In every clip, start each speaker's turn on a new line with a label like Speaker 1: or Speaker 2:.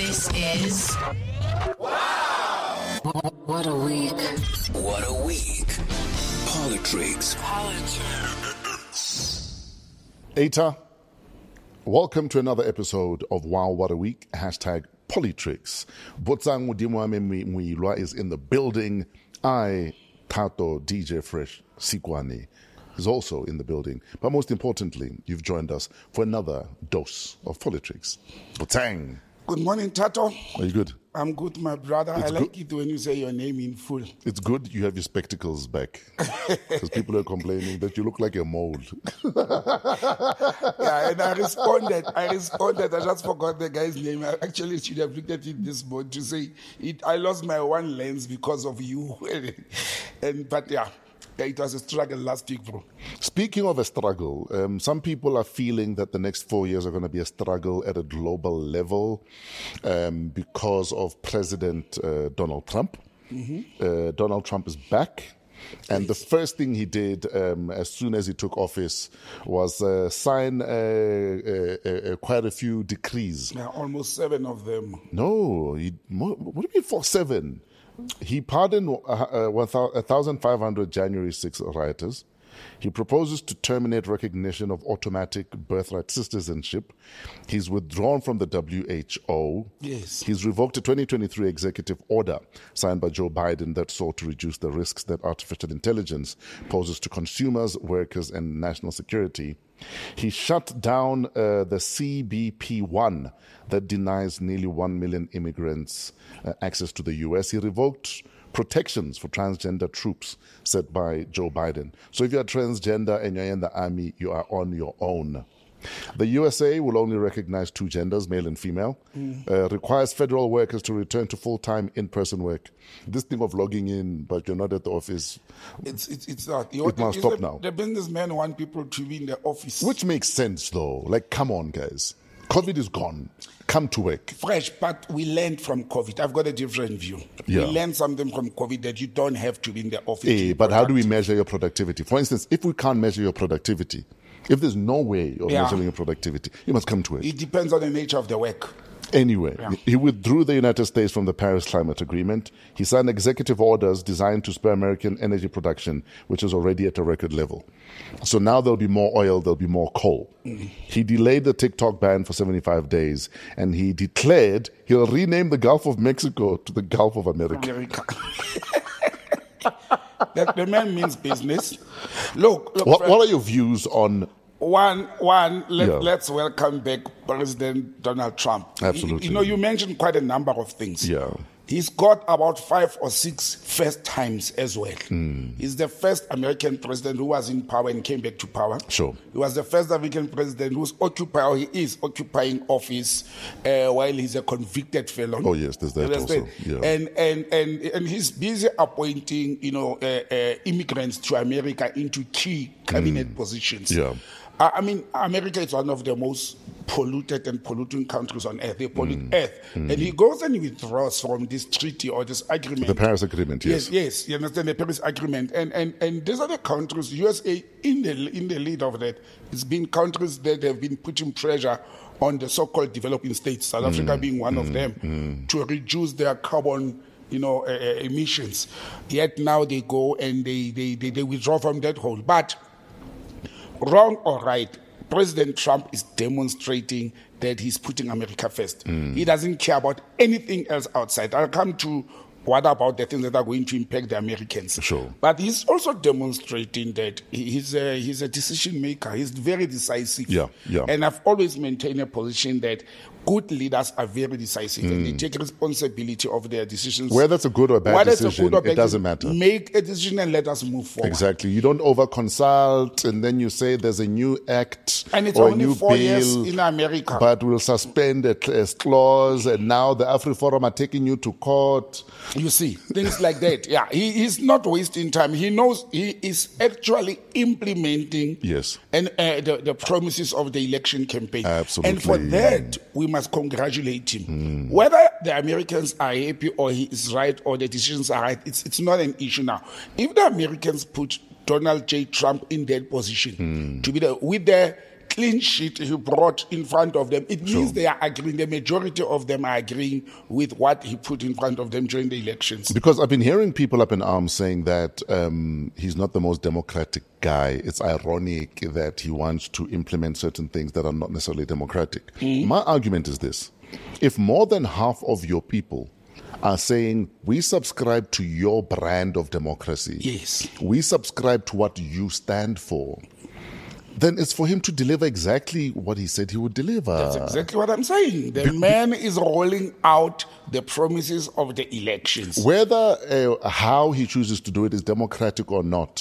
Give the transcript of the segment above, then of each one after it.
Speaker 1: This is Wow! What a week.
Speaker 2: What a week. Politics.
Speaker 3: Eta, welcome to another episode of Wow What a Week, hashtag Politrix. Botsang Mudimwame Muilwa is in the building. I, Tato DJ Fresh Sikwane, is also in the building. But most importantly, you've joined us for another dose of Politrix. Botsang.
Speaker 4: Good morning, Tato.
Speaker 3: Are you good?
Speaker 4: I'm good, my brother. I like it when you say your name in full.
Speaker 3: It's good you have your spectacles back. Because people are complaining that you look like a mole.
Speaker 4: Yeah, and I responded. I just forgot the guy's name. I actually should have looked at it this morning to say I lost my one lens because of you. But yeah, it was a struggle last week, bro.
Speaker 3: Speaking of a struggle, some people are feeling that the next 4 years are going to be a struggle at a global level because of President Donald Trump. Mm-hmm. Donald Trump is back. And the first thing he did as soon as he took office was sign quite a few decrees.
Speaker 4: Yeah, almost 7 of them.
Speaker 3: No, what do you mean for 7? He pardoned 1,500 January 6 rioters. He proposes to terminate recognition of automatic birthright citizenship. He's withdrawn from the WHO.
Speaker 4: Yes.
Speaker 3: He's revoked a 2023 executive order signed by Joe Biden that sought to reduce the risks that artificial intelligence poses to consumers, workers, and national security. He shut down the CBP-1 that denies nearly 1 million immigrants access to the U.S. He revoked protections for transgender troops set by Joe Biden. So if you're transgender and you're in the army, you are on your own. The USA will only recognize 2 genders, male and female, requires federal workers to return to full-time in-person work. This thing of logging in, but you're not at the office,
Speaker 4: it's not.
Speaker 3: It must stop now.
Speaker 4: The businessmen want people to be in the office.
Speaker 3: Which makes sense, though. Like, come on, guys. COVID is gone. Come to work.
Speaker 4: Fresh, but we learned from COVID. I've got a different view.
Speaker 3: Yeah.
Speaker 4: We learned something from COVID that you don't have to be in the office.
Speaker 3: But how do we measure your productivity? For instance, if we can't measure your productivity, if there's no way of measuring your productivity, you must come to work.
Speaker 4: It depends on the nature of the work.
Speaker 3: Anyway, he withdrew the United States from the Paris Climate Agreement. He signed executive orders designed to spur American energy production, which is already at a record level. So now there'll be more oil, there'll be more coal. He delayed the TikTok ban for 75 days, and he declared he'll rename the Gulf of Mexico to the Gulf of America.
Speaker 4: The man means business. Look
Speaker 3: what are your views on...
Speaker 4: Let's welcome back President Donald Trump.
Speaker 3: Absolutely.
Speaker 4: You mentioned quite a number of things.
Speaker 3: Yeah.
Speaker 4: He's got about 5 or 6 first times as well. He's the first American president who was in power and came back to power.
Speaker 3: Sure.
Speaker 4: He was the first American president he is occupying office while he's a convicted felon.
Speaker 3: Oh yes, there's that also. Yeah.
Speaker 4: And he's busy appointing immigrants to America into key cabinet positions.
Speaker 3: Yeah.
Speaker 4: I mean, America is one of the most polluted and polluting countries on earth. They pollute earth. And he goes and withdraws from this treaty or this agreement.
Speaker 3: The Paris Agreement, yes.
Speaker 4: Yes, you understand, the Paris Agreement. And these are the countries, USA in the lead of that. It's been countries that have been putting pressure on the so-called developing states, South Africa being one of them, to reduce their carbon emissions. Yet now they go and they withdraw from that whole. But wrong or right, President Trump is demonstrating that he's putting America first. He doesn't care about anything else outside. I'll come to what about the things that are going to impact the Americans.
Speaker 3: Sure.
Speaker 4: But he's also demonstrating that he's a decision maker. He's very decisive.
Speaker 3: Yeah.
Speaker 4: And I've always maintained a position that good leaders are very decisive and they take responsibility of their decisions.
Speaker 3: Whether it's a good or bad decision, it doesn't matter.
Speaker 4: Make a decision and let us move forward.
Speaker 3: Exactly. You don't over-consult and then you say there's a new act
Speaker 4: and it's
Speaker 3: or
Speaker 4: only
Speaker 3: a new
Speaker 4: 4
Speaker 3: bill,
Speaker 4: years in America.
Speaker 3: But we'll suspend a clause and now the AfriForum are taking you to court.
Speaker 4: You see, things like that. Yeah, he's not wasting time. He knows he is actually implementing the promises of the election campaign.
Speaker 3: Absolutely.
Speaker 4: And for that, we must congratulate him. Whether the Americans are happy or he is right or the decisions are right, it's not an issue now. If the Americans put Donald J. Trump in that position to be with the clean sheet he brought in front of them, it means they are agreeing, the majority of them are agreeing with what he put in front of them during the elections.
Speaker 3: Because I've been hearing people up in arms saying that he's not the most democratic guy. It's ironic that he wants to implement certain things that are not necessarily democratic. My argument is this. If more than half of your people are saying, we subscribe to your brand of democracy,
Speaker 4: Yes.
Speaker 3: we subscribe to what you stand for, then it's for him to deliver exactly what he said he would deliver.
Speaker 4: That's exactly what I'm saying. The man is rolling out the promises of the elections.
Speaker 3: Whether how he chooses to do it is democratic or not,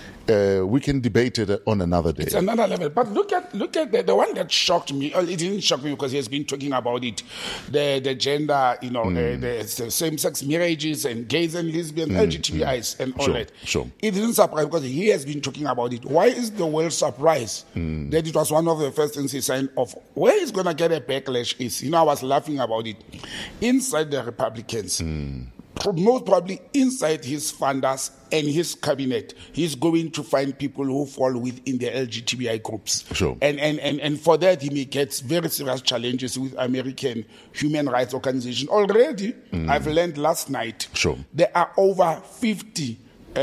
Speaker 3: we can debate it on another day.
Speaker 4: It's another level. But look at the one that shocked me. It didn't shock me because he has been talking about it, the gender, the same-sex marriages and gays and lesbians, LGBTIs and all that.
Speaker 3: Sure.
Speaker 4: It didn't surprise because he has been talking about it. Why is the world surprised that it was one of the first things he signed off? Where he's going to get a backlash is, I was laughing about it. Inside the Republicans, most probably inside his funders and his cabinet, he's going to find people who fall within the LGBTI groups.
Speaker 3: Sure.
Speaker 4: And for that, he may get very serious challenges with American human rights organizations. Already, I've learned last night,
Speaker 3: Sure.
Speaker 4: there are over 50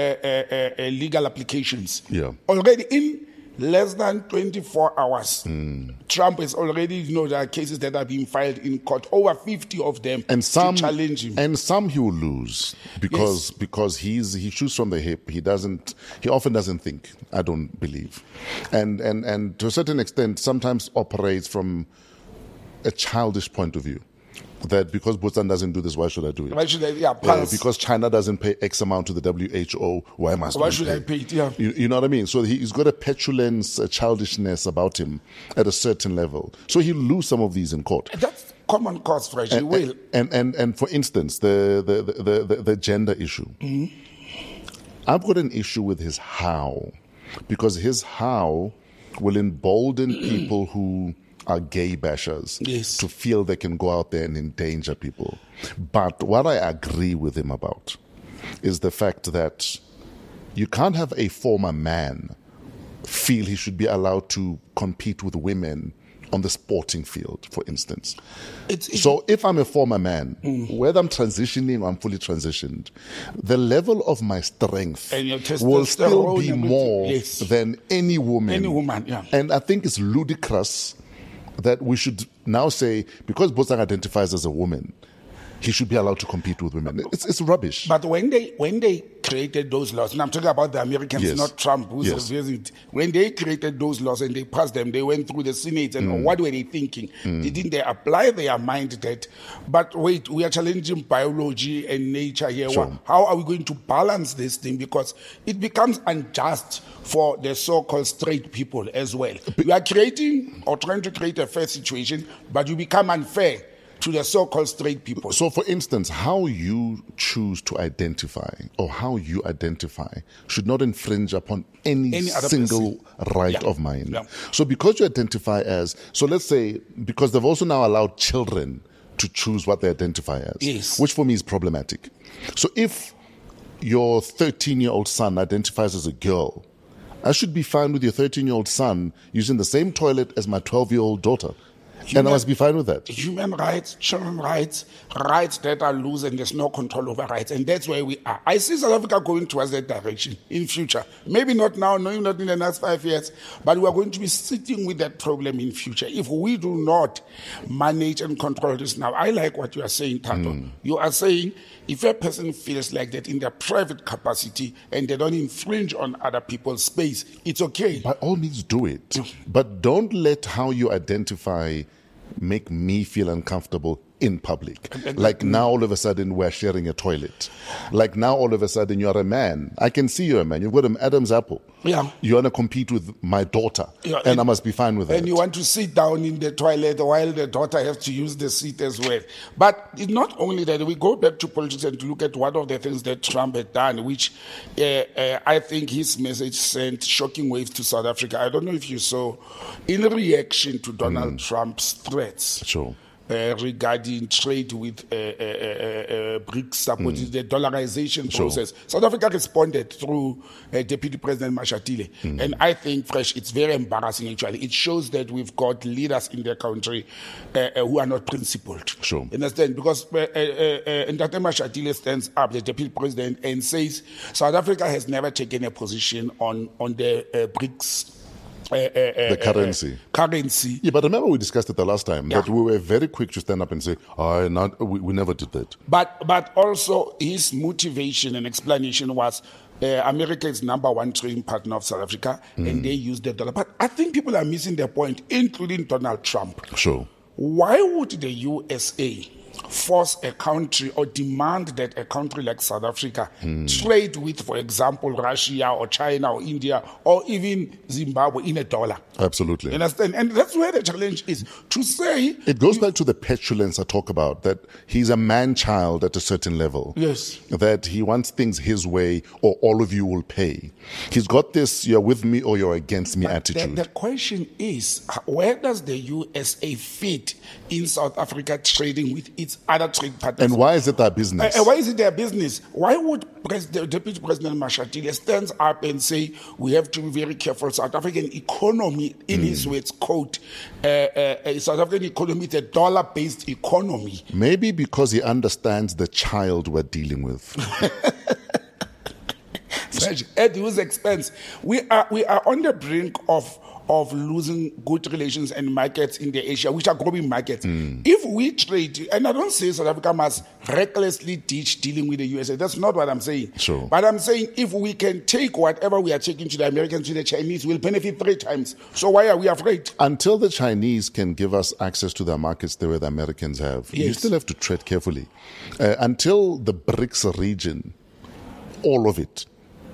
Speaker 4: legal applications.
Speaker 3: Yeah.
Speaker 4: Already in less than 24 hours, Trump is already, there are cases that are being filed in court, over 50 of them,
Speaker 3: And some
Speaker 4: to challenge him.
Speaker 3: and some he will lose because he shoots from the hip. He often doesn't think. I don't believe, and to a certain extent, sometimes operates from a childish point of view. That because Bhutan doesn't do this, why should I do it?
Speaker 4: Why should I? Pulse.
Speaker 3: Because China doesn't pay X amount to the WHO, why
Speaker 4: should I pay it? Yeah.
Speaker 3: You know what I mean? So he's got a petulance, a childishness about him at a certain level. So he'll lose some of these in court.
Speaker 4: That's common cause, Fresh. He will.
Speaker 3: And for instance, the gender issue. I've got an issue with his how, because his how will embolden people who are gay bashers to feel they can go out there and endanger people. But what I agree with him about is the fact that you can't have a former man feel he should be allowed to compete with women on the sporting field, for instance. So if I'm a former man, whether I'm transitioning or I'm fully transitioned, the level of my strength will still be more than any woman.
Speaker 4: Any woman, yeah.
Speaker 3: And I think it's ludicrous that we should now say, because Bhutan identifies as a woman, he should be allowed to compete with women. It's rubbish.
Speaker 4: But when they created those laws, and I'm talking about the Americans, not Trump, who's reversing it. When they created those laws and they passed them, they went through the Senate, and what were they thinking? Didn't they apply their mind that, but wait, we are challenging biology and nature here.
Speaker 3: Sure.
Speaker 4: How are we going to balance this thing? Because it becomes unjust for the so-called straight people as well. You are creating or trying to create a fair situation, but you become unfair to the so-called straight people.
Speaker 3: So, for instance, how you choose to identify or how you identify should not infringe upon any single right of mine.
Speaker 4: Yeah.
Speaker 3: So because you identify as, so let's say, because they've also now allowed children to choose what they identify as, which for me is problematic. So if your 13-year-old son identifies as a girl, I should be fine with your 13-year-old son using the same toilet as my 12-year-old daughter. And I must be fine with that.
Speaker 4: Human rights, children's rights, rights that are loose and there's no control over rights. And that's where we are. I see South Africa going towards that direction in future. Maybe not now, maybe not in the next 5 years, but we are going to be sitting with that problem in future. If we do not manage and control this now, I like what you are saying, Tato. You are saying if a person feels like that in their private capacity and they don't infringe on other people's space, it's okay.
Speaker 3: By all means, do it. But don't let how you identify make me feel uncomfortable in public. Like now all of a sudden we're sharing a toilet. Like now all of a sudden you're a man. I can see you're a man. You've got an Adam's apple.
Speaker 4: Yeah.
Speaker 3: You want to compete with my daughter. Yeah, and I must be fine with that.
Speaker 4: And you want to sit down in the toilet while the daughter has to use the seat as well. But it's not only that. We go back to politics and to look at one of the things that Trump had done, which I think his message sent shocking waves to South Africa. I don't know if you saw, in reaction to Donald Trump's threats.
Speaker 3: Sure.
Speaker 4: regarding trade with BRICS support, the dollarization process. South Africa responded through Deputy President Mashatile. And I think, Fresh, it's very embarrassing actually. It shows that we've got leaders in the country who are not principled.
Speaker 3: Sure.
Speaker 4: You understand? Because Ndate Mashatile stands up, the Deputy President, and says South Africa has never taken a position on the BRICS
Speaker 3: the currency. Yeah, but remember we discussed it the last time that we were very quick to stand up and say, we never did that.
Speaker 4: But also his motivation and explanation was America is number one trading partner of South Africa, and they use the dollar. But I think people are missing their point, including Donald Trump.
Speaker 3: Sure.
Speaker 4: Why would the USA force a country or demand that a country like South Africa trade with, for example, Russia or China or India or even Zimbabwe in a dollar?
Speaker 3: Absolutely.
Speaker 4: You understand? And that's where the challenge is, to say...
Speaker 3: It goes back to the petulance I talk about, that he's a man-child at a certain level.
Speaker 4: Yes.
Speaker 3: That he wants things his way or all of you will pay. He's got this, you're with me or you're against me attitude.
Speaker 4: The question is, where does the USA fit in South Africa trading with its other trade partners?
Speaker 3: And why is it their business?
Speaker 4: Why is it their business? Why would Deputy President Mashatile stands up and say we have to be very careful? South African economy, in his words, quote, South African economy is a dollar-based economy.
Speaker 3: Maybe because he understands the child we're dealing with.
Speaker 4: At whose expense? We are on the brink of losing good relations and markets in the Asia, which are growing markets. If we trade, and I don't say South Africa must recklessly ditch dealing with the USA, that's not what I'm saying.
Speaker 3: Sure.
Speaker 4: But I'm saying if we can take whatever we are taking to the Americans, to the Chinese, we'll benefit 3 times. So why are we afraid?
Speaker 3: Until the Chinese can give us access to their markets the way the Americans have, you still have to tread carefully. Until the BRICS region, all of it,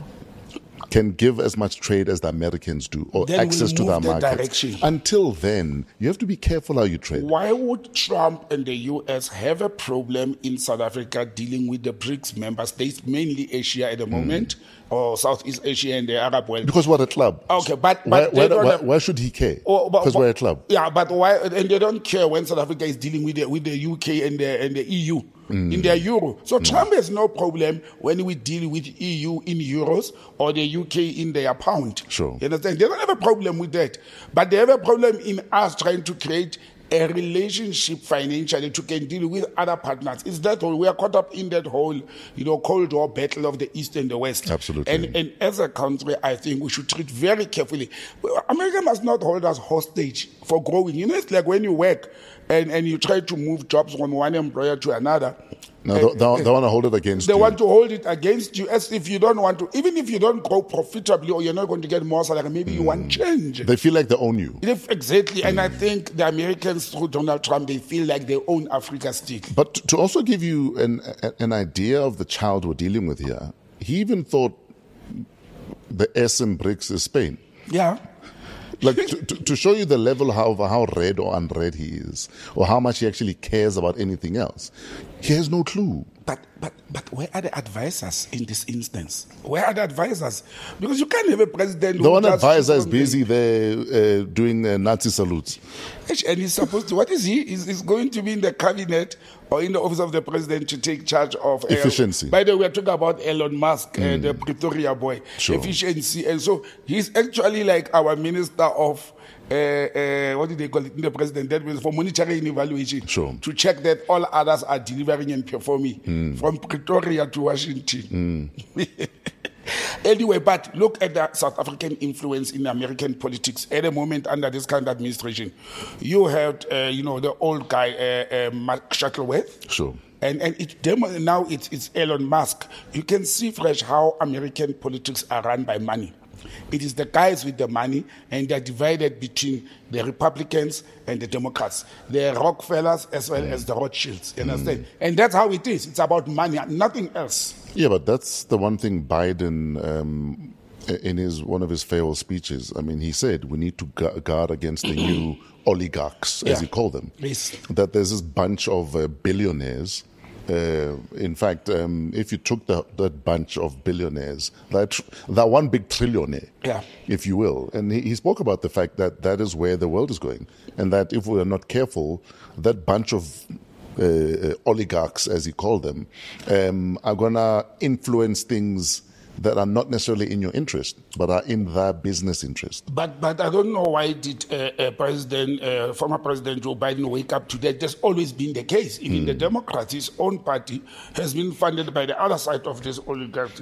Speaker 3: can give as much trade as the Americans do or
Speaker 4: then
Speaker 3: access to their markets.
Speaker 4: Direction.
Speaker 3: Until then, you have to be careful how you trade.
Speaker 4: Why would Trump and the US have a problem in South Africa dealing with the BRICS member states, mainly Asia at the moment, or Southeast Asia and the Arab world?
Speaker 3: Because we're a club.
Speaker 4: Okay, but
Speaker 3: why should he care? Because we're a club.
Speaker 4: Yeah, but why? And they don't care when South Africa is dealing with the UK and the EU. In their euro. So Trump has no problem when we deal with EU in euros or the UK in their pound.
Speaker 3: Sure.
Speaker 4: You understand? They don't have a problem with that. But they have a problem in us trying to create a relationship financially to can deal with other partners. It's that whole, we are caught up in that whole, Cold War battle of the East and the West.
Speaker 3: Absolutely.
Speaker 4: And as a country, I think we should treat very carefully. America must not hold us hostage for growing. It's like when you work and you try to move jobs from one employer to another.
Speaker 3: No, they want to hold it against you.
Speaker 4: They want to hold it against you as if you don't want to. Even if you don't grow profitably or you're not going to get more salary, maybe you want change.
Speaker 3: They feel like they own you.
Speaker 4: Exactly. And I think the Americans, through Donald Trump, they feel like they own Africa still.
Speaker 3: But to also give you an idea of the child we're dealing with here, he even thought the S in BRICS is Spain.
Speaker 4: Yeah.
Speaker 3: Like to show you the level of how red or unread he is, or how much he actually cares about anything else. He has no clue.
Speaker 4: But where are the advisors in this instance? Where are the advisors? Because you can't have a president.
Speaker 3: The one advisor is busy there doing Nazi salutes.
Speaker 4: And he's supposed to. What is he? He's going to be in the cabinet or in the office of the president to take charge of
Speaker 3: efficiency.
Speaker 4: By the way, we're talking about Elon Musk, the Pretoria boy.
Speaker 3: Sure.
Speaker 4: Efficiency. And so he's actually like our minister of what did they call it in the president? That was for monitoring and evaluation.
Speaker 3: Sure.
Speaker 4: To check that all others are delivering and performing from Pretoria to Washington. Anyway, but look at the South African influence in American politics at the moment under this current administration. You had, the old guy, Mark Shuttleworth.
Speaker 3: Sure.
Speaker 4: And now it's Elon Musk. You can see fresh how American politics are run by money. It is the guys with the money, and they're divided between the Republicans and the Democrats, the Rockefellers as well as the Rothschilds. You understand? And that's how it is. It's about money, nothing else.
Speaker 3: Yeah, but that's the one thing Biden, in one of his farewell speeches, I mean, he said we need to guard against the new oligarchs, as he called them.
Speaker 4: Yes.
Speaker 3: That there's this bunch of billionaires In fact, if you took that bunch of billionaires, that one big trillionaire,
Speaker 4: Yeah.
Speaker 3: if you will, and he spoke about the fact that that is where the world is going, and that if we are not careful, that bunch of oligarchs, as he called them, are going to influence things that are not necessarily in your interest, but are in their business interest.
Speaker 4: But I don't know why did former President Joe Biden wake up to that. That's always been the case. Even the Democrats, his own party, has been funded by the other side of this oligarchs,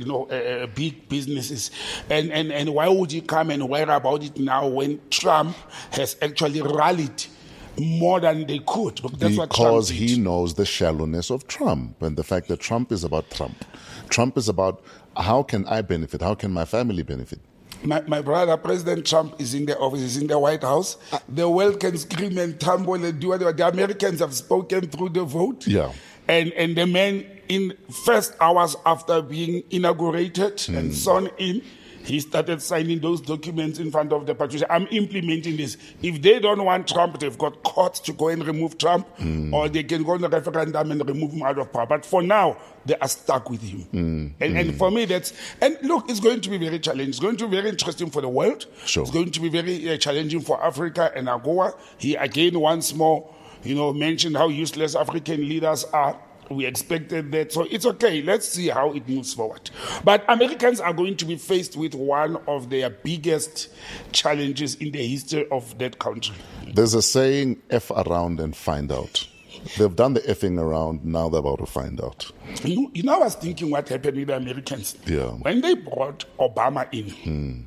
Speaker 4: big businesses. And why would he come and worry about it now when Trump has actually rallied more than they could? That's what Trump
Speaker 3: Because
Speaker 4: did.
Speaker 3: he knows the shallowness of Trump and the fact that Trump is about Trump. Trump is about how can I benefit? How can my family benefit?
Speaker 4: My brother, President Trump, is in the office, is in the White House. The world can scream and tumble and do whatever. The Americans have spoken through the vote.
Speaker 3: Yeah.
Speaker 4: And the man, in first hours after being inaugurated and sworn in, he started signing those documents in front of the Patricia. I'm implementing this. If they don't want Trump, they've got courts to go and remove Trump, or they can go on the referendum and remove him out of power. But for now, they are stuck with him. And for me, and look, it's going to be very challenging. It's going to be very interesting for the world.
Speaker 3: Sure.
Speaker 4: It's going to be very challenging for Africa and AGOA. He again, once more, mentioned how useless African leaders are. We expected that. So it's okay. Let's see how it moves forward. But Americans are going to be faced with one of their biggest challenges in the history of that country.
Speaker 3: There's a saying, F around and find out. They've done the effing around, now they're about to find out.
Speaker 4: I was thinking what happened with the Americans.
Speaker 3: Yeah.
Speaker 4: When they brought Obama in,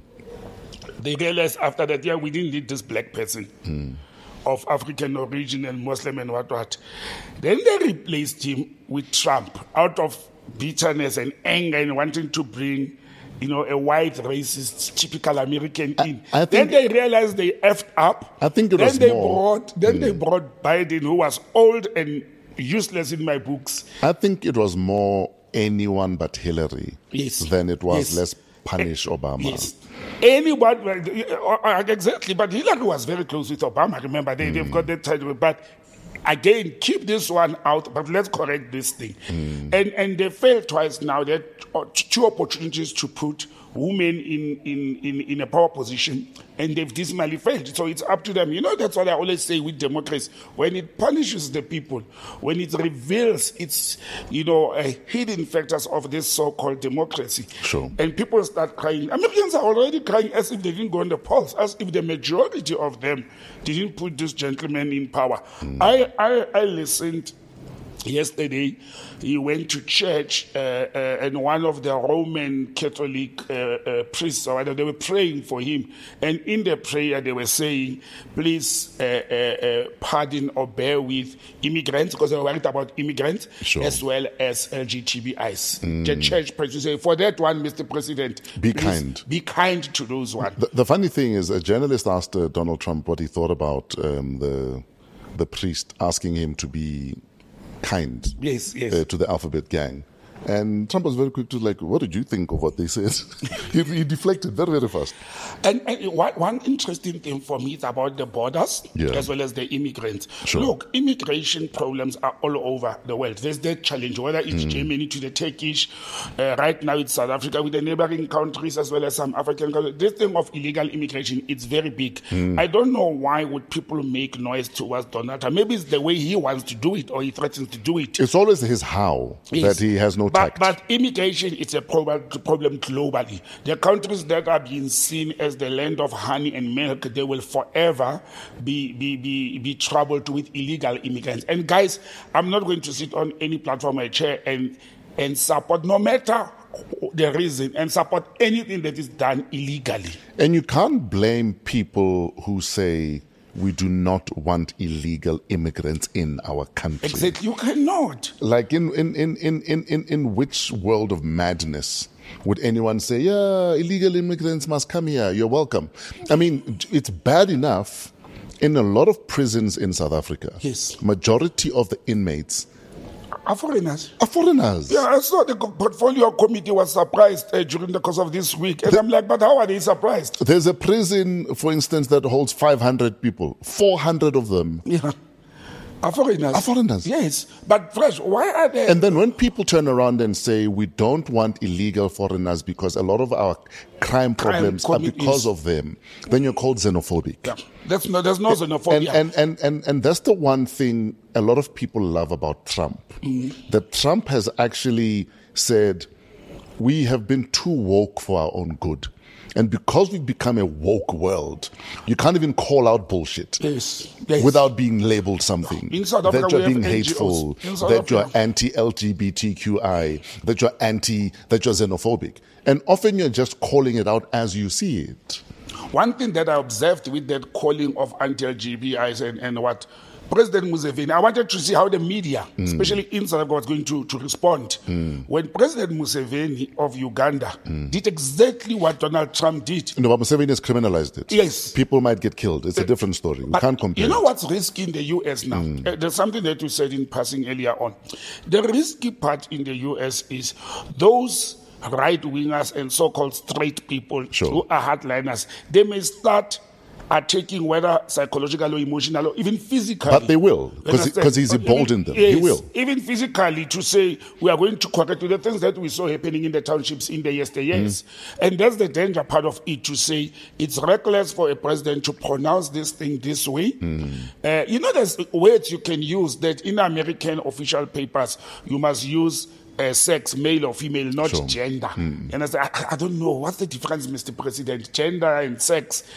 Speaker 4: they realized after that, we didn't need this black person. Of African origin and Muslim and what. Then they replaced him with Trump out of bitterness and anger and wanting to bring, a white, racist, typical American in.
Speaker 3: I
Speaker 4: Then
Speaker 3: think-
Speaker 4: they realized they effed up.
Speaker 3: I think it
Speaker 4: then
Speaker 3: was
Speaker 4: they
Speaker 3: more-
Speaker 4: brought they brought Biden, who was old and useless in my books.
Speaker 3: I think it was more anyone but Hillary
Speaker 4: Yes.
Speaker 3: than it was
Speaker 4: Yes.
Speaker 3: let's punish Obama.
Speaker 4: Yes. Anybody, exactly. But Hillary was very close with Obama. Remember, they've got that title. But again, keep this one out, but let's correct this thing. And they failed twice now. There are two opportunities to put women in a power position, and they've dismally failed. So it's up to them. That's what I always say with democracy. When it punishes the people, when it reveals its, hidden factors of this so-called democracy,
Speaker 3: Sure.
Speaker 4: and people start crying. Americans are already crying as if they didn't go on the polls, as if the majority of them didn't put this gentleman in power. I listened yesterday. He went to church, and one of the Roman Catholic priests, or they were praying for him. And in the prayer, they were saying, please pardon or bear with immigrants, because they were worried about immigrants,
Speaker 3: Sure.
Speaker 4: as well as LGBTIs. The church president said, for that one, Mr. President,
Speaker 3: Be
Speaker 4: please
Speaker 3: kind.
Speaker 4: Be kind to those ones.
Speaker 3: The funny thing is, a journalist asked Donald Trump what he thought about the priest asking him to be kind
Speaker 4: Yes.
Speaker 3: to the Alphabet Gang. And Trump was very quick to what did you think of what they said? he deflected very, very fast.
Speaker 4: And one interesting thing for me is about the borders,
Speaker 3: Yeah.
Speaker 4: as well as the immigrants.
Speaker 3: Sure.
Speaker 4: Look, immigration problems are all over the world. There's that challenge, whether it's Germany to the Turkish, right now it's South Africa with the neighboring countries, as well as some African countries. This thing of illegal immigration, it's very big. I don't know why would people make noise towards Donald Trump. Maybe it's the way he wants to do it, or he threatens to do it.
Speaker 3: It's always his how
Speaker 4: Yes.
Speaker 3: that he has no tact.
Speaker 4: But immigration is a problem globally. The countries that are being seen as the land of honey and milk, they will forever be troubled with illegal immigrants. And guys, I'm not going to sit on any platform or chair and support, no matter the reason, and support anything that is done illegally.
Speaker 3: And you can't blame people who say we do not want illegal immigrants in our country.
Speaker 4: Exactly, you cannot.
Speaker 3: Like in which world of madness would anyone say, illegal immigrants must come here, you're welcome? I mean, it's bad enough in a lot of prisons in South Africa.
Speaker 4: Yes.
Speaker 3: Majority of the inmates
Speaker 4: Are foreigners.
Speaker 3: are foreigners.
Speaker 4: Yeah, I saw the portfolio committee was surprised during the course of this week. And I'm like, but how are they surprised?
Speaker 3: There's a prison, for instance, that holds 500 people. 400 of them
Speaker 4: Yeah. Are foreigners?
Speaker 3: Are foreigners.
Speaker 4: Yes. But Fresh, why are they?
Speaker 3: And then when people turn around and say we don't want illegal foreigners because a lot of our crime problems are because of them, then you're called xenophobic.
Speaker 4: Yeah. There's no xenophobia.
Speaker 3: And that's the one thing a lot of people love about Trump. That Trump has actually said, we have been too woke for our own good. And because we've become a woke world, you can't even call out bullshit without being labeled something.
Speaker 4: In South Africa,
Speaker 3: that you're
Speaker 4: we have
Speaker 3: being
Speaker 4: NGOs.
Speaker 3: hateful,
Speaker 4: In South
Speaker 3: that you're
Speaker 4: Africa.
Speaker 3: anti-LGBTQI, that you're xenophobic. And often you're just calling it out as you see it.
Speaker 4: One thing that I observed with that calling of anti-LGBTIs and what President Museveni, I wanted to see how the media, especially in South Africa, was going to respond. When President Museveni of Uganda did exactly what Donald Trump did.
Speaker 3: No, but Museveni has criminalized it.
Speaker 4: Yes.
Speaker 3: People might get killed. It's a different story. We
Speaker 4: But
Speaker 3: can't compare
Speaker 4: you know
Speaker 3: it.
Speaker 4: what's risky in the U.S. now? There's something that you said in passing earlier on. The risky part in the U.S. is those right-wingers and so-called straight people
Speaker 3: Sure.
Speaker 4: who are hardliners. They may start attacking whether psychological or emotional or even physically.
Speaker 3: But they will, because he's emboldened them. He
Speaker 4: Yes,
Speaker 3: will.
Speaker 4: even physically, to say we are going to correct the things that we saw happening in the townships in the yesteryears. And that's the danger part of it, to say it's reckless for a president to pronounce this thing this way. You know, there's words you can use that in American official papers you must use sex, male or female, not
Speaker 3: Sure.
Speaker 4: gender. And I say, I don't know, what's the difference, Mr. President? Gender and sex.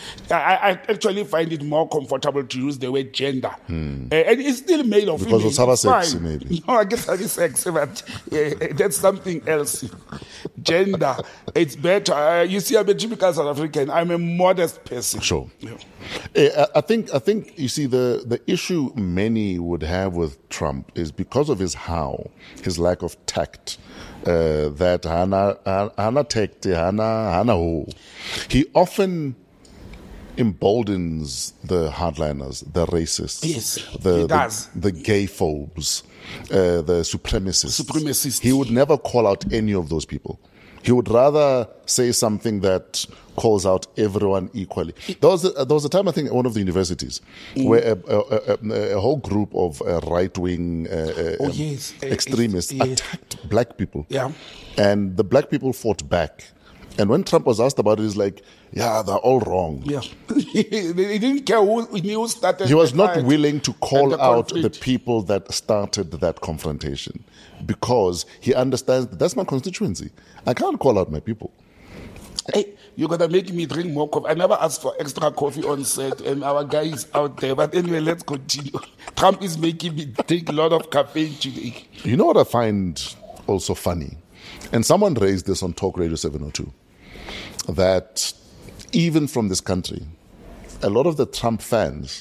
Speaker 4: I actually find it more comfortable to use the word gender. And it's still male or female.
Speaker 3: Because of
Speaker 4: it's
Speaker 3: sex,
Speaker 4: fine.
Speaker 3: maybe.
Speaker 4: No, I guess I guess sex, but that's something else. Gender, it's better. You see, I'm a typical South African. I'm a modest person.
Speaker 3: Sure.
Speaker 4: Yeah.
Speaker 3: I think you see the issue many would have with Trump is because of his lack of tact. That hana tact, hana ho. He often emboldens the hardliners, the racists,
Speaker 4: Yes, he does.
Speaker 3: the gay phobes, the supremacists.
Speaker 4: Supremacists.
Speaker 3: He would never call out any of those people. He would rather say something that calls out everyone equally. There was a time, I think, at one of the universities where a whole group of right-wing extremists attacked black people.
Speaker 4: Yeah.
Speaker 3: And the black people fought back. And when Trump was asked about it, he's like, yeah, they're all wrong.
Speaker 4: Yeah. He didn't care who started.
Speaker 3: He was
Speaker 4: the
Speaker 3: not
Speaker 4: fight
Speaker 3: willing to
Speaker 4: and
Speaker 3: call
Speaker 4: the
Speaker 3: out the
Speaker 4: conflict.
Speaker 3: people that started that confrontation because he understands that's my constituency. I can't call out my people.
Speaker 4: Hey, you're going to make me drink more coffee. I never asked for extra coffee on set, and our guy is out there. But anyway, let's continue. Trump is making me drink a lot of caffeine today.
Speaker 3: You know what I find also funny? And someone raised this on Talk Radio 702, that even from this country, a lot of the Trump fans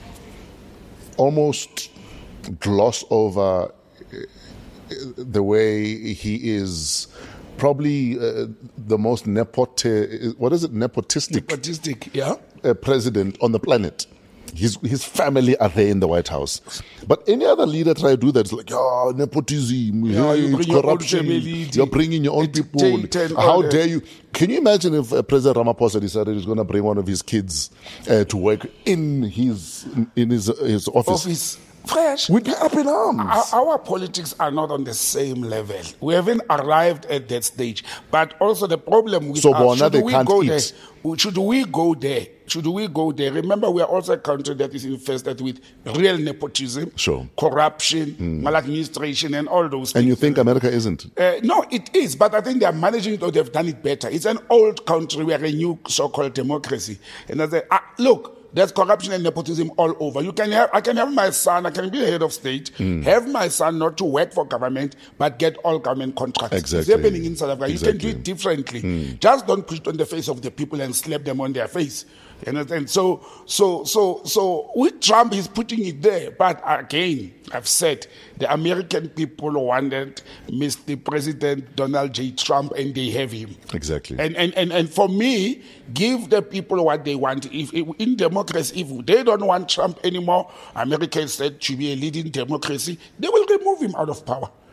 Speaker 3: almost gloss over the way he is probably the most nepotistic
Speaker 4: Nepotistic, yeah?
Speaker 3: president on the planet. His family are there in the White House. But any other leader try to do that, it's like, oh, nepotism,
Speaker 4: Yeah, you
Speaker 3: it's
Speaker 4: bring your own
Speaker 3: corruption,
Speaker 4: family,
Speaker 3: you're bringing your own people.
Speaker 4: dictate and
Speaker 3: How
Speaker 4: all that.
Speaker 3: dare you? Can you imagine if President Ramaphosa decided he's going to bring one of his kids to work in his office?
Speaker 4: Office. Fresh.
Speaker 3: We'd be up in arms.
Speaker 4: Our politics are not on the same level. We haven't arrived at that stage. But also the problem with
Speaker 3: So,
Speaker 4: us,
Speaker 3: Bona,
Speaker 4: should
Speaker 3: they
Speaker 4: we
Speaker 3: can't
Speaker 4: go
Speaker 3: eat.
Speaker 4: there? Should we go there? Should we go there? Remember, we are also a country that is infested with real nepotism,
Speaker 3: Sure.
Speaker 4: corruption, maladministration, and all those things.
Speaker 3: And you think America isn't?
Speaker 4: No, it is, but I think they are managing it or they've done it better. It's an old country. We are a new so-called democracy. And I say, look, there's corruption and nepotism all over. I can have my son, I can be the head of state, have my son not to work for government, but get all government contracts.
Speaker 3: Exactly.
Speaker 4: It's happening in South Africa. You can do
Speaker 3: Exactly.
Speaker 4: it differently. Just don't put it on the face of the people and slap them on their face. You understand? So with Trump, he's putting it there. But again, I've said the American people wanted Mr. President Donald J. Trump, and they have him.
Speaker 3: Exactly.
Speaker 4: And for me, give the people what they want. If in democracy, if they don't want Trump anymore, America is said to be a leading democracy, they will remove him out of power.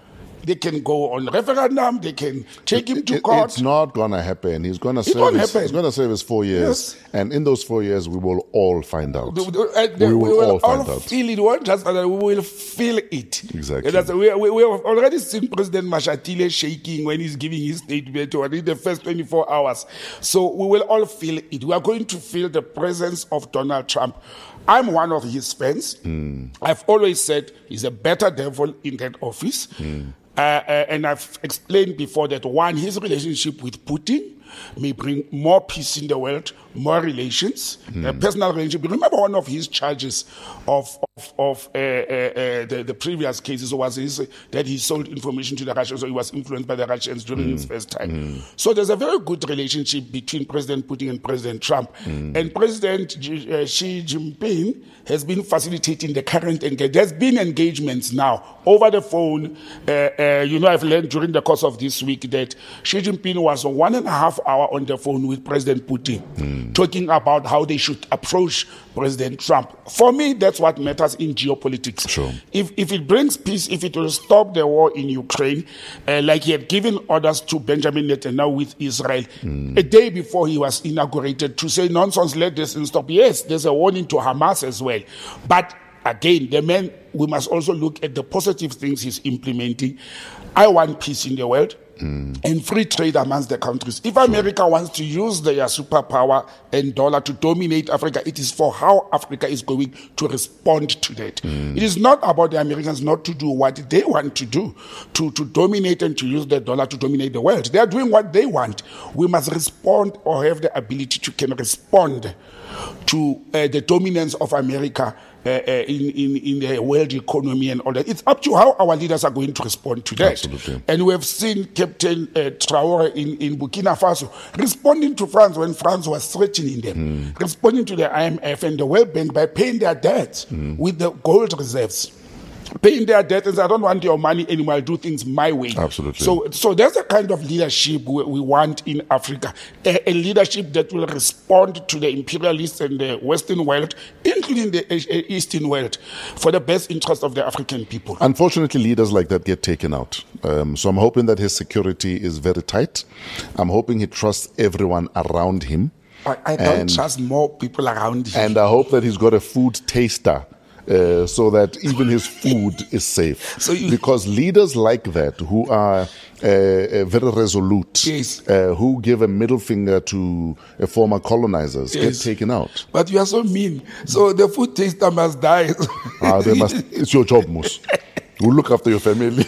Speaker 4: They can go on referendum. They can take him to court.
Speaker 3: It's not going to happen. He's going to
Speaker 4: won't
Speaker 3: serve.
Speaker 4: happen.
Speaker 3: He's going to serve his 4 years,
Speaker 4: Yes.
Speaker 3: and in those 4 years, we will all find out.
Speaker 4: We
Speaker 3: We will all find out.
Speaker 4: feel it. We won't just find out, we will feel it.
Speaker 3: Exactly.
Speaker 4: We have already seen President Mashatile shaking when he's giving his statement or in the first 24 hours. So we will all feel it. We are going to feel the presence of Donald Trump. I'm one of his fans. I've always said he's a better devil in that office. And I've explained before that, one, his relationship with Putin may bring more peace in the world, more relations, personal relationship. Remember, one of his charges of the previous cases was that he sold information to the Russians, so he was influenced by the Russians during his first time. So there's a very good relationship between President Putin and President Trump. And President Xi Jinping has been facilitating the current engagement. There's been engagements now over the phone. I've learned during the course of this week that Xi Jinping was 1.5 hours on the phone with President Putin, talking about how they should approach President Trump. For me, that's what matters in geopolitics.
Speaker 3: Sure.
Speaker 4: If it brings peace, if it will stop the war in Ukraine, like he had given orders to Benjamin Netanyahu with Israel, a day before he was inaugurated, to say nonsense, let this and stop. Yes, there's a warning to Hamas as well. But again, we must also look at the positive things he's implementing. I want peace in the world and free trade amongst the countries. If America wants to use their superpower and dollar to dominate Africa, it is for how Africa is going to respond to that. It is not about the Americans not to do what they want to do, to dominate and to use the dollar to dominate the world. They are doing what they want. We must respond or have the ability to respond to the dominance of America in the world economy and all that. It's up to how our leaders are going to respond to that.
Speaker 3: Absolutely.
Speaker 4: And we have seen Captain Traore in Burkina Faso responding to France when France was threatening them, responding to the IMF and the World Bank by paying their debts with the gold reserves. Paying their debt and say, I don't want your money anymore, I'll do things my way.
Speaker 3: Absolutely.
Speaker 4: So there's a kind of leadership we want in Africa, a leadership that will respond to the imperialists and the Western world, including the Eastern world, for the best interest of the African people.
Speaker 3: Unfortunately, leaders like that get taken out. So I'm hoping that his security is very tight. I'm hoping he trusts everyone around him.
Speaker 4: I don't trust more people around him.
Speaker 3: And I hope that he's got a food taster. So that even his food is safe. Because leaders like that, who are very resolute,
Speaker 4: Yes.
Speaker 3: who give a middle finger to former colonizers,
Speaker 4: Yes.
Speaker 3: get taken out.
Speaker 4: But you are so mean. So the food taster must die.
Speaker 3: It's your job, Mus. We'll look after your family.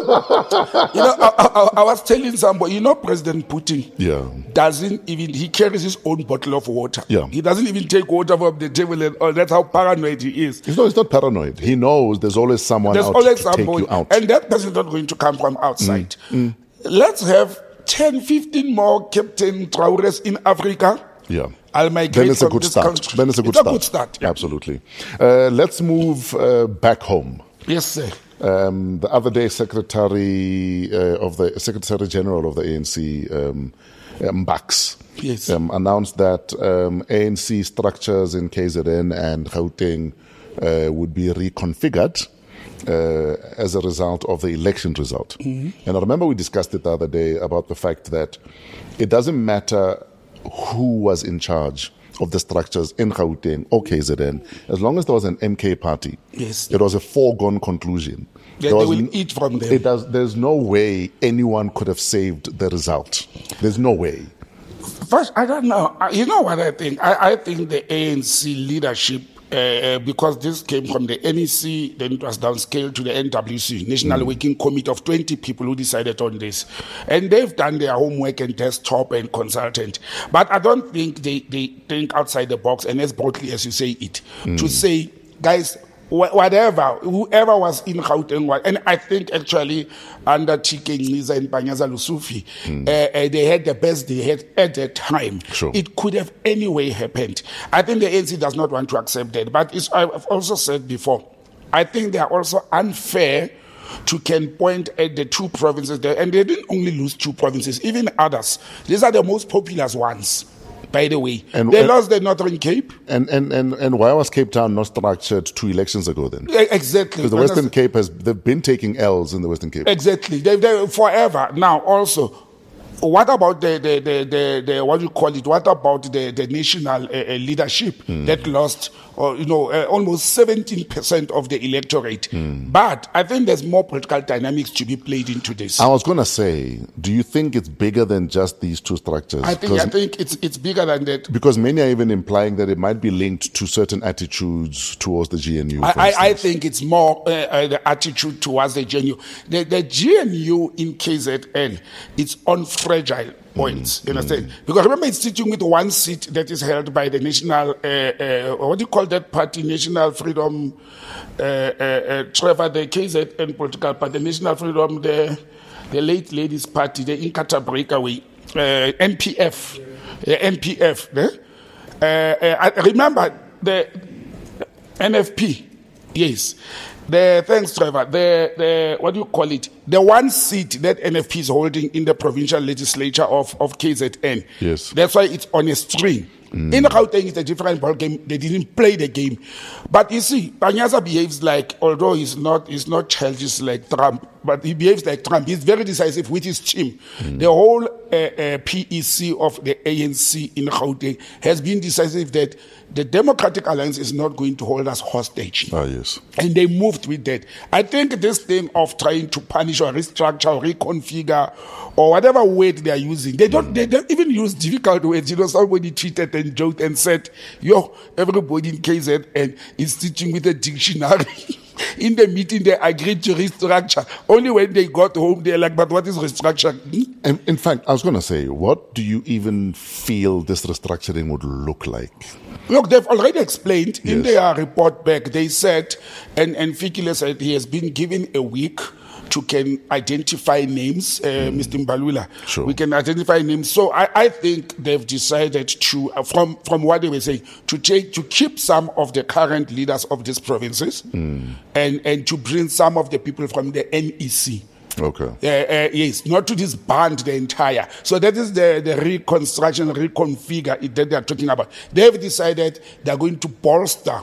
Speaker 4: I was telling somebody, President Putin he carries his own bottle of water.
Speaker 3: Yeah.
Speaker 4: He doesn't even take water from the table and all. That's how paranoid he is.
Speaker 3: He's not paranoid. He knows there's always someone
Speaker 4: There's
Speaker 3: out
Speaker 4: always
Speaker 3: to take
Speaker 4: somebody,
Speaker 3: you out.
Speaker 4: and that person is not going to come from outside. Let's have 10, 15 more Captain Traores in Africa.
Speaker 3: Yeah.
Speaker 4: I'll migrate
Speaker 3: Then it's a
Speaker 4: from
Speaker 3: good
Speaker 4: this
Speaker 3: start.
Speaker 4: country.
Speaker 3: Then it's a good start.
Speaker 4: Yeah.
Speaker 3: Absolutely. Let's move back home.
Speaker 4: Yes, sir.
Speaker 3: The other day, Secretary General of the ANC, Mbaks,
Speaker 4: Yes.
Speaker 3: announced that ANC structures in KZN and Gauteng would be reconfigured as a result of the election result. And I remember we discussed it the other day about the fact that it doesn't matter who was in charge of the structures in Gauteng or KZN, as long as there was an MK party,
Speaker 4: Yes.
Speaker 3: it was a foregone conclusion.
Speaker 4: They will eat from them.
Speaker 3: There's no way anyone could have saved the result. There's no way.
Speaker 4: First, I don't know. You know what I think? I think the ANC leadership, because this came from the NEC, then it was downscaled to the NWC, National Working Committee of 20 people who decided on this. And they've done their homework and desktop and consultant. But I don't think they think outside the box and as broadly as you say it, to say, guys, whoever was in Gauteng, and I think actually under TK Ngiza and Panyaza Lusufi, they had the best they had at that time.
Speaker 3: Sure.
Speaker 4: It could have anyway happened. I think the ANC does not want to accept that. But I've also said before, I think they are also unfair to can point at the two provinces there. And they didn't only lose two provinces, even others. These are the most populous ones. by the way.
Speaker 3: And-
Speaker 4: They
Speaker 3: and-
Speaker 4: lost the Northern Cape.
Speaker 3: And why was Cape Town not structured 2 elections ago then?
Speaker 4: Exactly.
Speaker 3: Because the Western Cape they've been taking L's in the Western Cape.
Speaker 4: Exactly. They forever. Now, also, what about the what do you call it? What about the national leadership that lost, almost 17% of the electorate? But I think there's more political dynamics to be played into this.
Speaker 3: I was going to say, do you think it's bigger than just these 2 structures?
Speaker 4: I think it's bigger than that.
Speaker 3: Because many are even implying that it might be linked to certain attitudes towards the GNU. for
Speaker 4: I
Speaker 3: instance.
Speaker 4: think it's more the attitude towards the GNU. The GNU in KZN, it's on fragile points, you understand? Because remember, it's sitting with 1 seat that is held by the National, what do you call that party? National Freedom, Trevor, the KZN political party, the National Freedom, the late ladies party, the Inkatha Breakaway, NPF, NPF. I remember the NFP, yes. Thanks, Trevor. The what do you call it? The 1 seat that NFP is holding in the provincial legislature of KZN.
Speaker 3: Yes.
Speaker 4: That's why it's on a string. In Gauteng, it's a different ball game. They didn't play the game. But you see, Panyaza behaves like, although he's not childish like Trump, but he behaves like Trump. He's very decisive with his team. The whole PEC of the ANC in Gauteng has been decisive that the Democratic Alliance is not going to hold us hostage.
Speaker 3: Ah, yes.
Speaker 4: And they moved with that. I think this thing of trying to punish or restructure or reconfigure or whatever word they are using, they don't even use difficult words. Somebody tweeted and joked and said, everybody in KZN is teaching with a dictionary. In the meeting, they agreed to restructure. Only when they got home, they're like, but what is restructuring?
Speaker 3: And in fact, I was going to say, what do you even feel this restructuring would look like?
Speaker 4: Look, they've already explained in
Speaker 3: Yes.
Speaker 4: their report back. They said, and Fikile said he has been given a week to can identify names, Mr. Mbalula.
Speaker 3: Sure.
Speaker 4: We can identify names. So I think they've decided to, from what they were saying, to keep some of the current leaders of these provinces and to bring some of the people from the NEC.
Speaker 3: Okay.
Speaker 4: Yes, not to disband the entire. So that is the reconstruction, reconfigure that they are talking about. They've decided they're going to bolster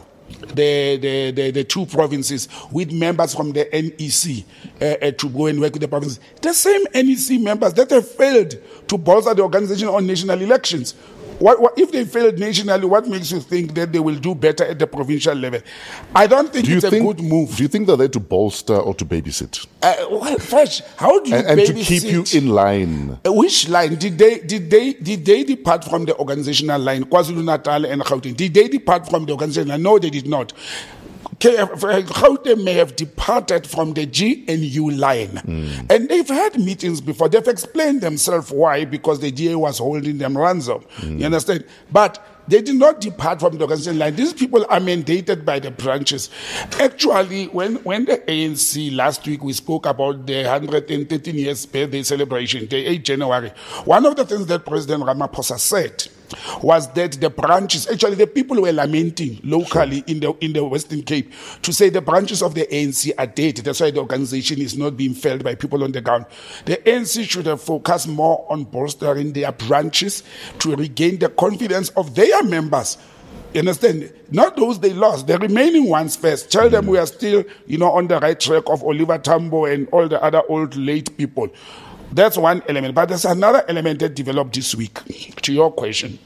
Speaker 4: the 2 provinces with members from the NEC to go and work with the provinces. The same NEC members that have failed to bolster the organization on national elections. What if they failed nationally? What makes you think that they will do better at the provincial level? I don't think it's a good move.
Speaker 3: Do you think they're there to bolster or to babysit?
Speaker 4: Well, first, how do you
Speaker 3: And to
Speaker 4: babysit?
Speaker 3: keep you in line?
Speaker 4: Which line did they depart from the organizational line? KwaZulu-Natal and Gauteng. Did they depart from the organizational line? No, they did not. Gauteng may have departed from the GNU line. And they've had meetings before. They've explained themselves why, because the DA was holding them ransom. You understand? But they did not depart from the organization line. These people are mandated by the branches. Actually, when the ANC last week, we spoke about the 113 years birthday celebration, the 8th January, one of the things that President Ramaphosa said was that the branches, actually the people were lamenting locally in the Western Cape to say the branches of the ANC are dead. That's why the organization is not being felt by people on the ground. The ANC should have focused more on bolstering their branches to regain the confidence of their members. You understand? Not those they lost, the remaining ones first. Tell them we are still, on the right track of Oliver Tambo and all the other old late people. That's one element. But there's another element that developed this week, to your question.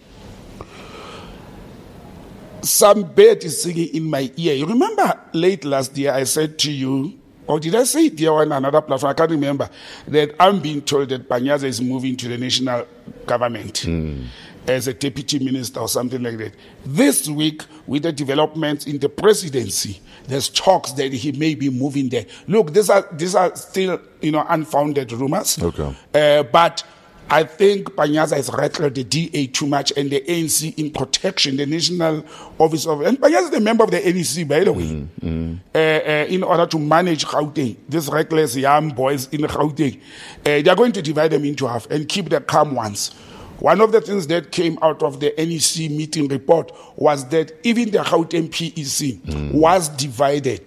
Speaker 4: Some bird is singing in my ear. You remember late last year I said to you, or did I say it here on another platform? I can't remember, that I'm being told that Panyaza is moving to the national government as a deputy minister or something like that. This week, with the developments in the presidency, there's talks that he may be moving there. Look, these are still, unfounded rumors.
Speaker 3: Okay.
Speaker 4: But I think Panyaza has rattled the DA too much and the ANC in protection, the National Office of... And Panyaza is a member of the NEC, by the way. In order to manage Gauteng, these reckless young boys in Gauteng, they are going to divide them into half and keep the calm ones. One of the things that came out of the NEC meeting report was that even the Gauteng PEC was divided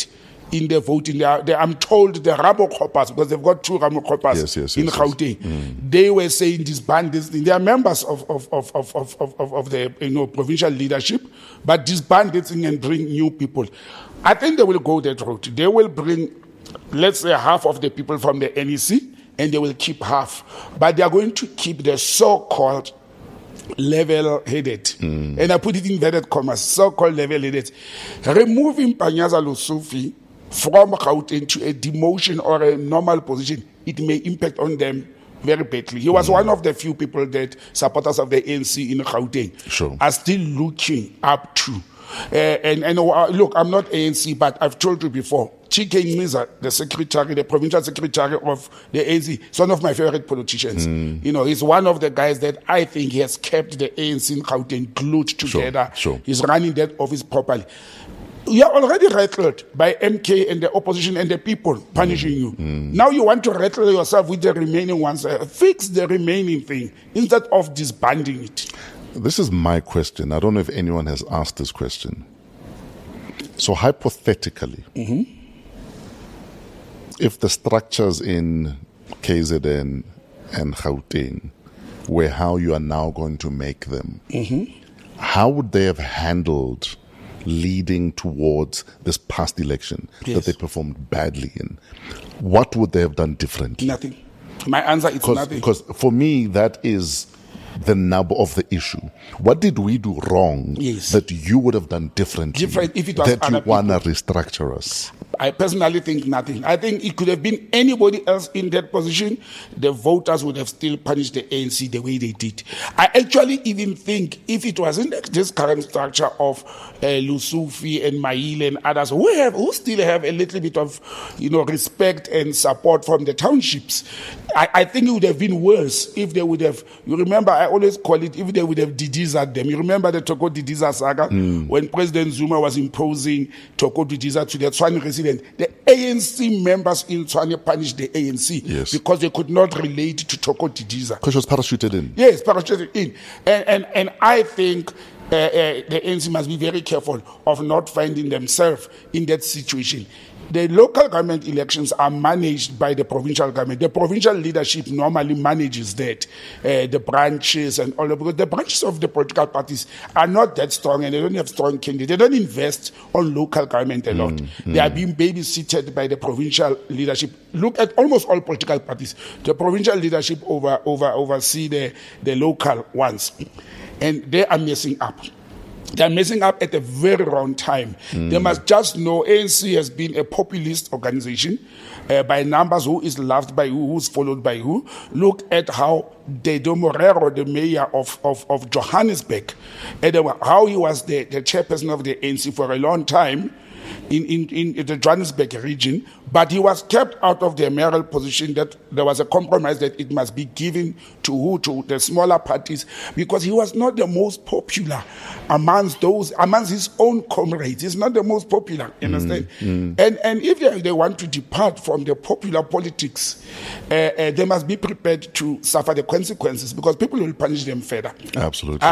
Speaker 4: in the voting. I'm told the Ramo Koppers, because they've got 2 Ramo Koppers in Gauteng, they were saying disband this thing. They are members of the provincial leadership, but disband this thing and bring new people. I think they will go that route. They will bring, let's say, half of the people from the NEC, and they will keep half. But they are going to keep the so-called level-headed, and I put it in inverted commas, so-called level-headed. Removing Panyaza Lesufi from Gauteng to a demotion or a normal position, it may impact on them very badly. He was one of the few people that supporters of the ANC in Gauteng are still looking up to. Look, I'm not ANC, but I've told you before, Chike Miza, the provincial secretary of the ANC, is one of my favorite politicians. He's one of the guys that I think he has kept the ANC in Gauteng glued together. He's running that office properly. You are already rattled by MK and the opposition and the people punishing you. Now you want to rattle yourself with the remaining ones. Fix the remaining thing instead of disbanding it.
Speaker 3: This is my question. I don't know if anyone has asked this question. So hypothetically, if the structures in KZN and Gauteng were how you are now going to make them, how would they have handled leading towards this past election that they performed badly in? What would they have done differently?
Speaker 4: Nothing. My answer is nothing.
Speaker 3: Because for me, that is the nub of the issue. What did we do wrong that you would have done differently?
Speaker 4: If it was
Speaker 3: that you want to restructure us?
Speaker 4: I personally think nothing. I think it could have been anybody else in that position. The voters would have still punished the ANC the way they did. I actually even think if it wasn't this current structure of Lesufi and Maile and others who still have a little bit of respect and support from the townships, I think it would have been worse if they would have. You remember, I always call it, if they would have Didiza them. You remember the Toko Didiza saga when President Zuma was imposing Toko Didiza to the Tshwane residents. The ANC members in Tshwane punished the ANC because they could not relate to Toko Didiza.
Speaker 3: Because she was parachuted in.
Speaker 4: Yes, parachuted in. And I think the ANC must be very careful of not finding themselves in that situation. The local government elections are managed by the provincial government. The provincial leadership normally manages that, the branches and all of, because the branches of the political parties are not that strong and they don't have strong candidates. They don't invest on local government a lot. They are being babysitted by the provincial leadership. Look at almost all political parties. The provincial leadership oversee the local ones, and they are messing up. They're messing up at a very wrong time. They must just know ANC has been a populist organization by numbers, who is loved by who's followed by who. Look at how Dedo Morero, the mayor of Johannesburg, and how he was the chairperson of the ANC for a long time in the Johannesburg region, but he was kept out of the mayoral position. That there was a compromise that it must be given to the smaller parties, because he was not the most popular amongst his own comrades. He's not the most popular, you understand? And if they want to depart from the popular politics, they must be prepared to suffer the consequences, because people will punish them further.
Speaker 3: Absolutely.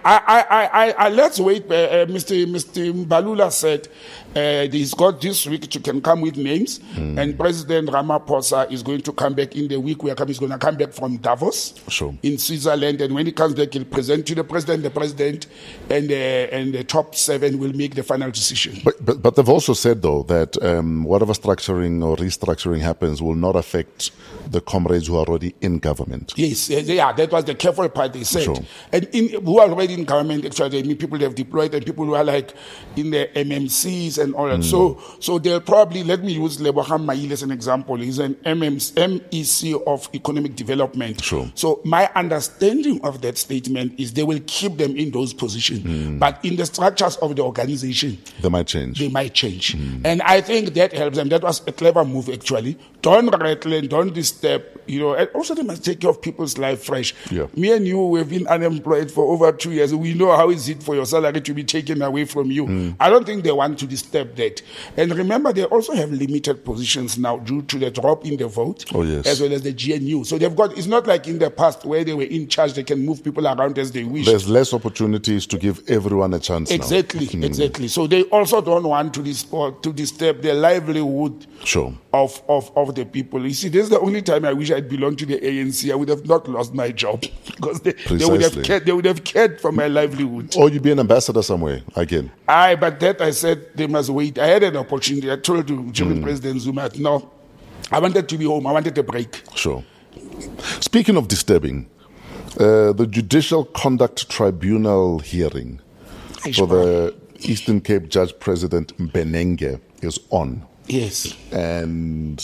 Speaker 4: Let's wait. Mr. Mbalula said he's got this week to can come with names, and President Ramaphosa is going to come back in the week where he's going to come back from Davos in Switzerland, and when he comes back, he'll present to the president, and the top 7 will make the final decision.
Speaker 3: But they've also said, though, that whatever structuring or restructuring happens will not affect the comrades who are already in government.
Speaker 4: Yes, that was the careful part they said. And who are already in government, actually, I mean, people they have deployed and people who are like in the MMCs and all that. So they'll probably, let me use Leboham Maile as an example. He's an MEC of Economic Development. So my understanding of that statement is they will keep them in those positions. But in the structures of the organization,
Speaker 3: they might change.
Speaker 4: And I think that helps them. That was a clever move, actually. Don't rattle and don't disturb, and also they must take care of people's life fresh. Me and you, we've been unemployed for over 2 years. We know how is it for your salary to be taken away from you. I don't think they want to disturb sidestep that. And remember, they also have limited positions now due to the drop in the vote,
Speaker 3: Oh, yes.
Speaker 4: as well as the GNU. So they've got, it's not like in the past where they were in charge, they can move people around as they wish.
Speaker 3: There's less opportunities to give everyone a chance
Speaker 4: Exactly,
Speaker 3: now.
Speaker 4: exactly. So they also don't want to disturb the livelihood
Speaker 3: Sure.
Speaker 4: of the people. You see, this is the only time I wish I'd belonged to the ANC. I would have not lost my job because they would have cared for my livelihood.
Speaker 3: Or you'd be an ambassador somewhere again.
Speaker 4: But that I said they must wait. I had an opportunity. I told you during President Zuma, no, I wanted to be home. I wanted a break.
Speaker 3: Sure. Speaking of disturbing, the Judicial Conduct Tribunal hearing for the Eastern Cape Judge President Mbenenge is on.
Speaker 4: Yes.
Speaker 3: And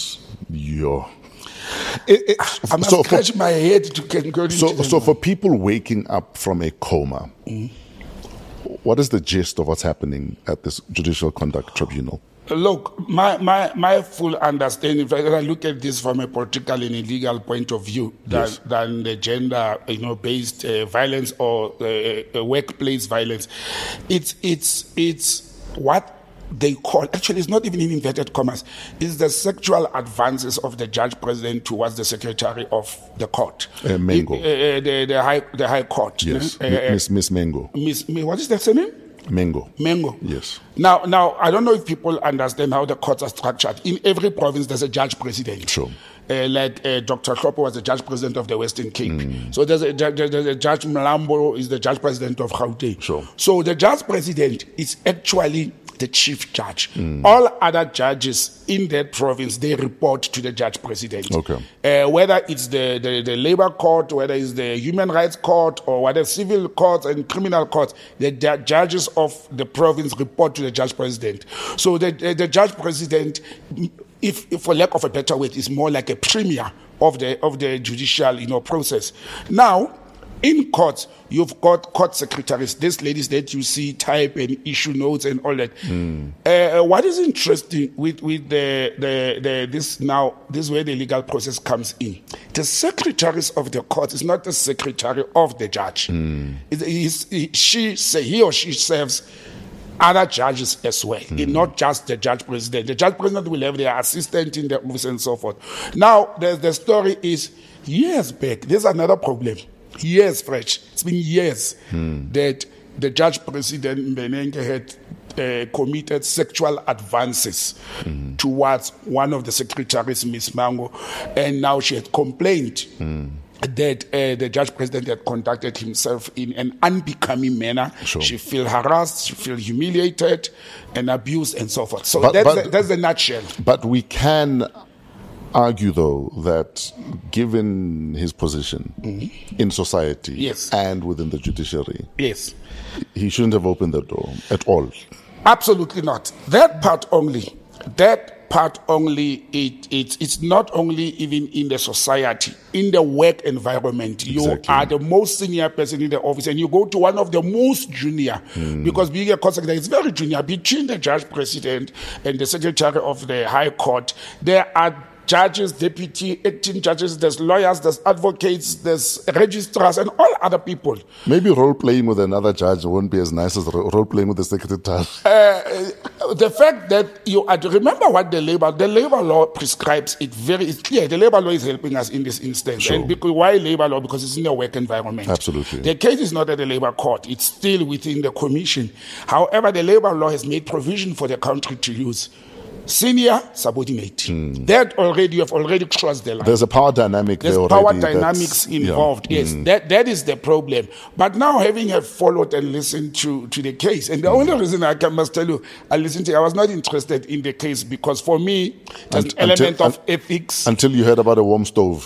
Speaker 4: I must scratch my head to get going.
Speaker 3: So for people waking up from a coma, what is the gist of what's happening at this Judicial Conduct Tribunal?
Speaker 4: Look, my full understanding, if I look at this from a political and a legal point of view, than the gender, based violence or workplace violence, it's what they call, actually it's not even in inverted commas, it's the sexual advances of the judge president towards the secretary of the court.
Speaker 3: Mengo.
Speaker 4: The high court.
Speaker 3: Yes, Miss Mengo.
Speaker 4: What is that surname?
Speaker 3: Mengo. Yes.
Speaker 4: Now, I don't know if people understand how the courts are structured. In every province, there's a judge president.
Speaker 3: Sure.
Speaker 4: Dr. Klopo was the judge president of the Western Cape. So there's a Judge Mlambo is the judge president of Gauteng.
Speaker 3: Sure.
Speaker 4: So the judge president is actually the chief judge. All other judges in that province, they report to the judge president.
Speaker 3: Okay.
Speaker 4: Whether it's the labor court, whether it's the human rights court, or whether civil courts and criminal courts, the judges of the province report to the judge president. So the judge president, if for lack of a better word, is more like a premier of the judicial process. Now, in courts, you've got court secretaries, these ladies that you see type and issue notes and all that. What is interesting with this is where the legal process comes in. The secretaries of the court is not the secretary of the judge. He or she serves other judges as well, not just the judge president. The judge president will have their assistant in the office and so forth. Now, the story is years back. There's another problem. Years fresh. It's been years that the judge president Mbenenge had committed sexual advances towards one of the secretaries, Miss Mango, and now she had complained that the judge president had conducted himself in an unbecoming manner.
Speaker 3: Sure.
Speaker 4: She feel harassed, she feel humiliated and abused and so forth. So that's the nutshell.
Speaker 3: But we can argue, though, that given his position in society and within the judiciary, he shouldn't have opened the door at all.
Speaker 4: Absolutely not. That part only, it's not only even in the society, in the work environment. You are the most senior person in the office and you go to one of the most junior, because being a court secretary is very junior. Between the judge president and the secretary of the high court, there are judges, deputy, acting judges, there's lawyers, there's advocates, there's registrars, and all other people.
Speaker 3: Maybe role-playing with another judge won't be as nice as role-playing with the secretary.
Speaker 4: The fact that you are to remember what the labor law prescribes, it's clear. The labor law is helping us in this instance.
Speaker 3: Sure.
Speaker 4: And why labor law? Because it's in the work environment.
Speaker 3: Absolutely.
Speaker 4: The case is not at the labor court. It's still within the commission. However, the labor law has made provision for the country to use senior, subordinate. That you have already crossed the line.
Speaker 3: There's a power dynamic there already.
Speaker 4: There's power dynamics involved, yes. That is the problem. But now having followed and listened to the case, and the only reason I must tell you, I was not interested in the case because for me, there's an element of ethics.
Speaker 3: Until you heard about a warm stove.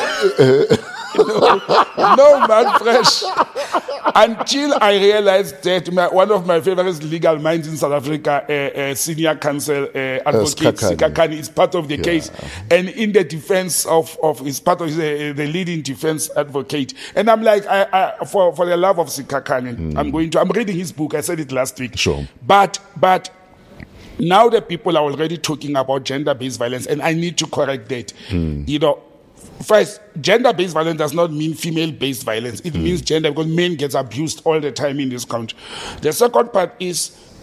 Speaker 4: No, man, fresh. Until I realized that one of my favorite legal minds in South Africa, senior counsel advocate Sikhakhane, is part of the case, and in the defense of is part of the leading defense advocate. And I'm like, for the love of Sikhakhane, I'm reading his book. I said it last week.
Speaker 3: Sure.
Speaker 4: But now the people are already talking about gender-based violence, and I need to correct that. First, gender-based violence does not mean female-based violence. It means gender, because men get abused all the time in this country. The second part is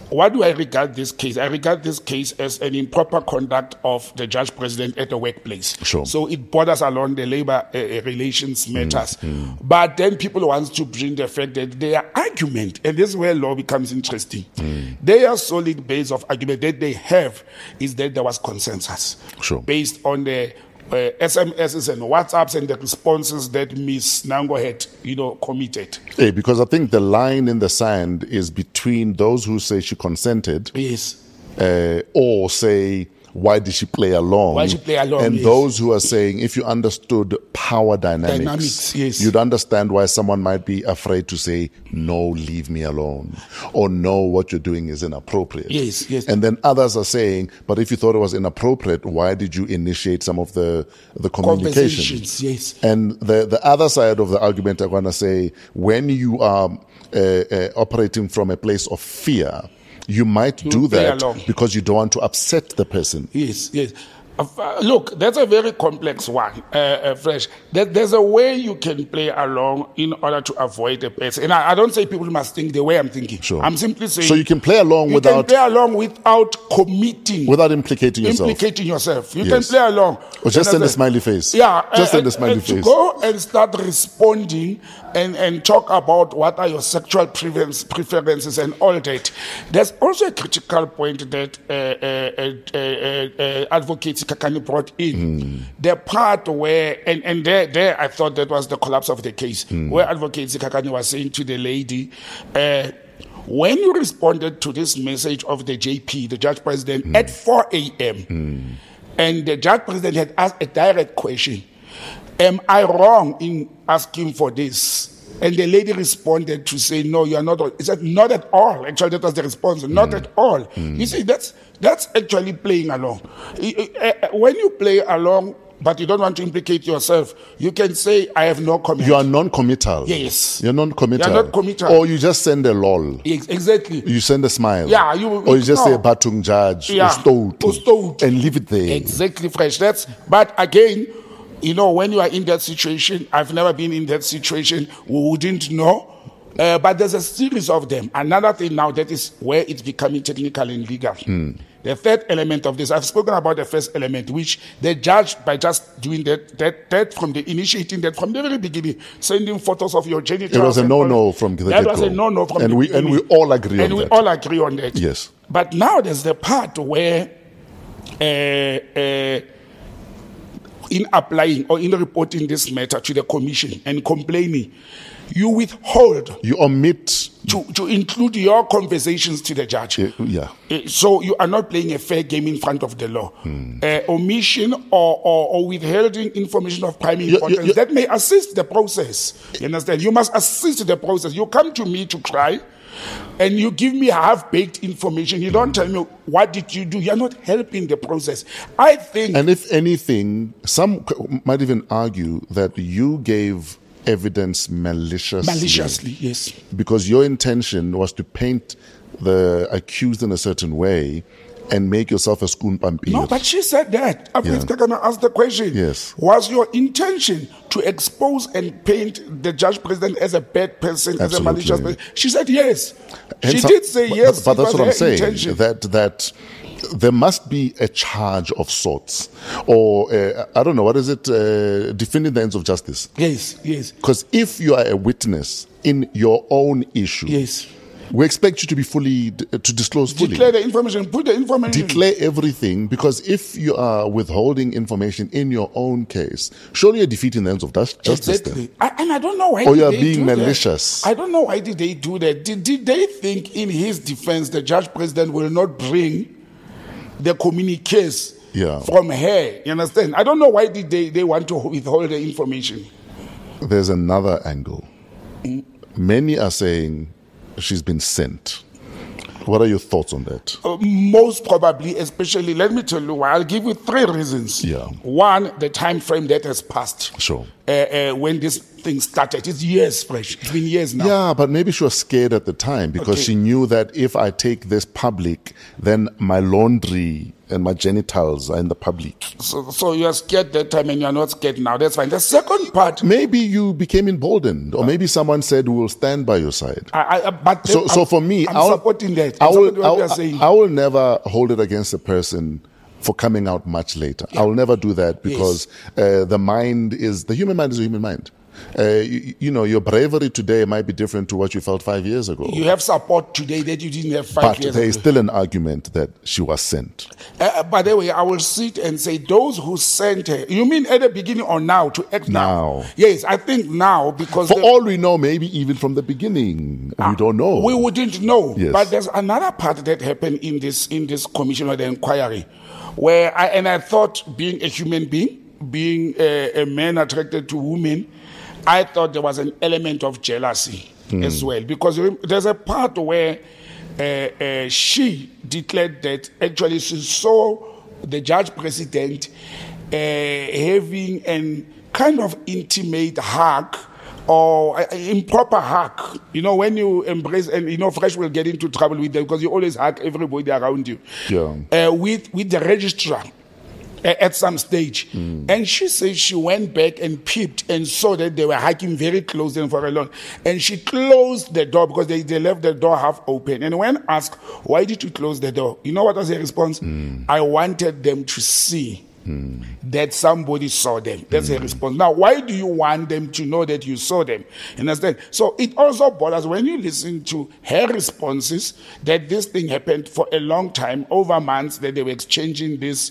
Speaker 4: what do I regard this case? I regard this case as an improper conduct of the judge president at the workplace.
Speaker 3: Sure.
Speaker 4: So it borders along the labor relations matters. But then people want to bring the fact that their argument, and this is where law becomes interesting, their solid base of argument that they have is that there was consensus.
Speaker 3: Sure.
Speaker 4: Based on the SMSs and WhatsApps and the responses that Ms. Nango had, committed.
Speaker 3: Hey, because I think the line in the sand is between those who say she consented,
Speaker 4: Yes.
Speaker 3: or say, why did she play along?
Speaker 4: Why she play along,
Speaker 3: And
Speaker 4: yes.
Speaker 3: those who are saying, if you understood power dynamics,
Speaker 4: yes.
Speaker 3: you'd understand why someone might be afraid to say, no, leave me alone, or no, what you're doing is inappropriate.
Speaker 4: Yes, yes.
Speaker 3: And then others are saying, but if you thought it was inappropriate, why did you initiate some of the communication?
Speaker 4: Conversations, yes.
Speaker 3: And the other side of the argument, I'm going to say, when you are operating from a place of fear, you might do
Speaker 4: play
Speaker 3: that
Speaker 4: along.
Speaker 3: because you don't want to upset the person.
Speaker 4: Yes, yes. Look, that's a very complex one, Fresh. There's a way you can play along in order to avoid a person. And I don't say people must think the way I'm thinking.
Speaker 3: Sure.
Speaker 4: I'm simply saying...
Speaker 3: So you can play along
Speaker 4: you
Speaker 3: without
Speaker 4: can play along without committing.
Speaker 3: without implicating yourself.
Speaker 4: Implicating yourself. You
Speaker 3: Yes.
Speaker 4: can play along.
Speaker 3: Or just send a
Speaker 4: Understand?
Speaker 3: smiley face.
Speaker 4: Yeah.
Speaker 3: Just send a
Speaker 4: and
Speaker 3: smiley
Speaker 4: to
Speaker 3: face.
Speaker 4: go and start responding and talk about what are your sexual preferences and all that. There's also a critical point that Advocate Kakani brought in. The part where, and there I thought that was the collapse of the case, where Advocate Kakani was saying to the lady, when you responded to this message of the JP, the judge president, at 4 a.m., and the judge president had asked a direct question, am I wrong in asking for this? And the lady responded to say, no, you are not. He said, not at all. Actually, that was the response. Not at all. You see, that's actually playing along. When you play along, but you don't want to implicate yourself, you can say, I have no comment.
Speaker 3: You are non-committal.
Speaker 4: Yes.
Speaker 3: You're non-committal.
Speaker 4: You're not committal.
Speaker 3: Or you just send a lol.
Speaker 4: Exactly.
Speaker 3: You send a smile.
Speaker 4: Yeah,
Speaker 3: or you just say Batung Judge,
Speaker 4: Yeah.
Speaker 3: Ustotu, and leave it there.
Speaker 4: Exactly, Fresh. But again, when you are in that situation, I've never been in that situation, we wouldn't know. But there's a series of them. Another thing now, that is where it's becoming technical and legal. The third element of this, I've spoken about the first element, which the judge, by just doing that from initiating that from the very beginning, sending photos of your genitals.
Speaker 3: It was a no-no from the
Speaker 4: That
Speaker 3: get-go.
Speaker 4: was a no-no from the
Speaker 3: And
Speaker 4: beginning.
Speaker 3: we all agree on
Speaker 4: And we
Speaker 3: that.
Speaker 4: all agree on that.
Speaker 3: Yes.
Speaker 4: But now there's the part where in applying or in reporting this matter to the commission and complaining, you withhold
Speaker 3: You omit.
Speaker 4: to include your conversations to the judge.
Speaker 3: Yeah.
Speaker 4: So you are not playing a fair game in front of the law. Omission or withholding information of prime importance that may assist the process. You understand? You must assist the process. You come to me to cry, and you give me half-baked information. You don't tell me, what did you do? You're not helping the process. I think...
Speaker 3: And if anything, some might even argue that you gave evidence maliciously.
Speaker 4: Maliciously, yes.
Speaker 3: Because your intention was to paint the accused in a certain way and make yourself a schoon pampir.
Speaker 4: No, but she said that. Afrika can ask the question.
Speaker 3: Yes.
Speaker 4: Was your intention to expose and paint the judge president as a bad person, as a malicious person? She said yes. She did say yes.
Speaker 3: But that's
Speaker 4: it was
Speaker 3: what I'm
Speaker 4: her
Speaker 3: saying.
Speaker 4: intention.
Speaker 3: That there must be a charge of sorts, or I don't know, what is it? Defending the ends of justice.
Speaker 4: Yes, yes.
Speaker 3: Because if you are a witness in your own issue,
Speaker 4: Yes.
Speaker 3: we expect you to be to disclose fully.
Speaker 4: Declare the information. Put the information.
Speaker 3: Declare everything, because if you are withholding information in your own case, surely you're defeating the ends of justice.
Speaker 4: Exactly. And I don't know why.
Speaker 3: Or
Speaker 4: did
Speaker 3: you are
Speaker 4: they
Speaker 3: being
Speaker 4: do
Speaker 3: malicious.
Speaker 4: That. I don't know why did they do that. Did they think, in his defense, the judge president will not bring the communiques from her? You understand? I don't know why did they want to withhold the information.
Speaker 3: There's another angle. Many are saying she's been sent. What are your thoughts on that?
Speaker 4: Most probably, especially, let me tell you why. I'll give you 3 reasons.
Speaker 3: Yeah.
Speaker 4: One, the time frame that has passed.
Speaker 3: Sure.
Speaker 4: When this thing started. It's years, Fresh. It's been years now.
Speaker 3: Yeah, but maybe she was scared at the time because she knew that if I take this public, then my laundry and my genitals are in the public.
Speaker 4: So you are scared that time and you are not scared now. That's fine. The second part.
Speaker 3: Maybe you became emboldened, or maybe someone said, "We will stand by your side."
Speaker 4: But
Speaker 3: So for me,
Speaker 4: I'm supporting that. I'm supporting what you are saying.
Speaker 3: I will never hold it against a person for coming out much later. I will never do that because the human mind is a human mind. Your bravery today might be different to what you felt 5 years ago.
Speaker 4: You have support today that you didn't have 5 years ago.
Speaker 3: But there is still an argument that she was sent.
Speaker 4: By the way, I will sit and say those who sent her. You mean at the beginning or now to act now? Yes, I think now because
Speaker 3: for all we know, maybe even from the beginning, we don't know.
Speaker 4: We wouldn't know.
Speaker 3: Yes.
Speaker 4: But there's another part that happened in this commission or the inquiry, where I thought, being a human being, being a man attracted to women, I thought there was an element of jealousy as well, because there's a part where she declared that actually she saw the judge president having a kind of intimate hug or improper hug. You know, when you embrace, and Fresh will get into trouble with them because you always hug everybody around you.
Speaker 3: Yeah.
Speaker 4: With the registrar at some stage. And she says she went back and peeped and saw that they were hiking very close and for a long. And she closed the door because they left the door half open. And when asked, why did you close the door? You know what was her response? I wanted them to see that somebody saw them. That's her response. Now, why do you want them to know that you saw them? Understand? So it also bothers when you listen to her responses that this thing happened for a long time, over months, that they were exchanging this,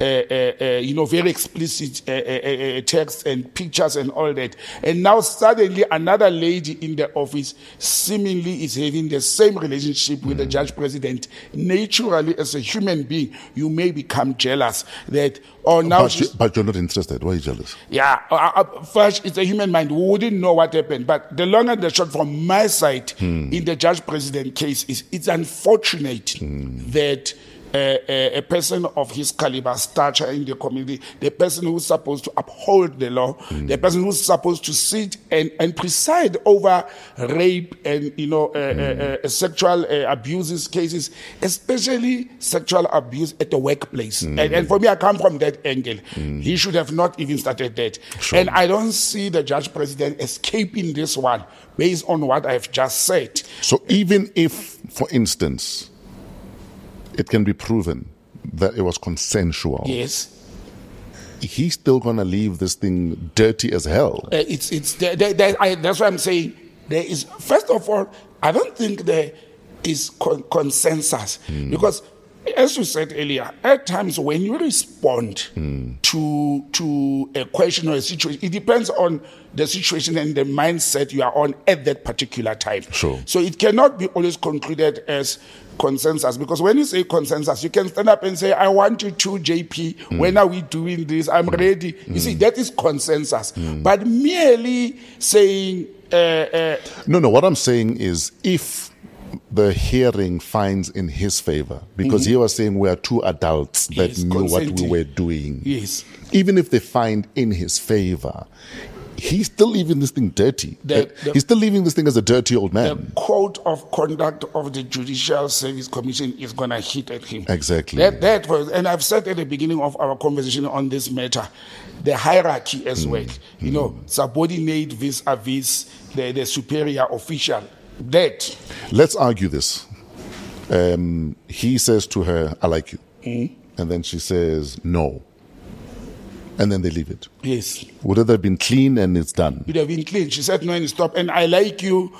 Speaker 4: very explicit texts and pictures and all that. And now suddenly another lady in the office seemingly is having the same relationship with the judge president. Naturally, as a human being, you may become jealous that,
Speaker 3: but you're not interested. Why are you jealous?
Speaker 4: Yeah, first, it's a human mind. We wouldn't know what happened. But the long and the short from my side in the judge president case is it's unfortunate that a person of his caliber, stature in the community, the person who's supposed to uphold the law, the person who's supposed to sit and preside over rape and sexual abuses cases, especially sexual abuse at the workplace. And for me, I come from that angle. He should have not even started that.
Speaker 3: Sure.
Speaker 4: And I don't see the judge president escaping this one based on what I've just said.
Speaker 3: So even if, for instance, it can be proven that it was consensual.
Speaker 4: Yes.
Speaker 3: He's still going to leave this thing dirty as hell.
Speaker 4: That's why I'm saying there is, first of all, I don't think there is consensus because, as you said earlier, at times when you respond to a question or a situation, it depends on the situation and the mindset you are on at that particular time.
Speaker 3: Sure.
Speaker 4: So it cannot be always concluded as consensus, because when you say consensus, you can stand up and say, I want you to, JP, when are we doing this? I'm ready. You see, that is consensus. But merely saying...
Speaker 3: No, what I'm saying is if the hearing finds in his favor, because he was saying we are two adults that knew what we were doing.
Speaker 4: Yes.
Speaker 3: Even if they find in his favor, he's still leaving this thing dirty. He's still leaving this thing as a dirty old man.
Speaker 4: The code of conduct of the Judicial Service Commission is going to hit at him.
Speaker 3: Exactly.
Speaker 4: That was, and I've said at the beginning of our conversation on this matter, the hierarchy as well. Subordinate vis-a-vis the superior official. That.
Speaker 3: Let's argue this. He says to her, I like you. And then she says, no. And then they leave it.
Speaker 4: Yes.
Speaker 3: Would it have been clean and it's done?
Speaker 4: It would have been clean. She said no and stop. And I like you.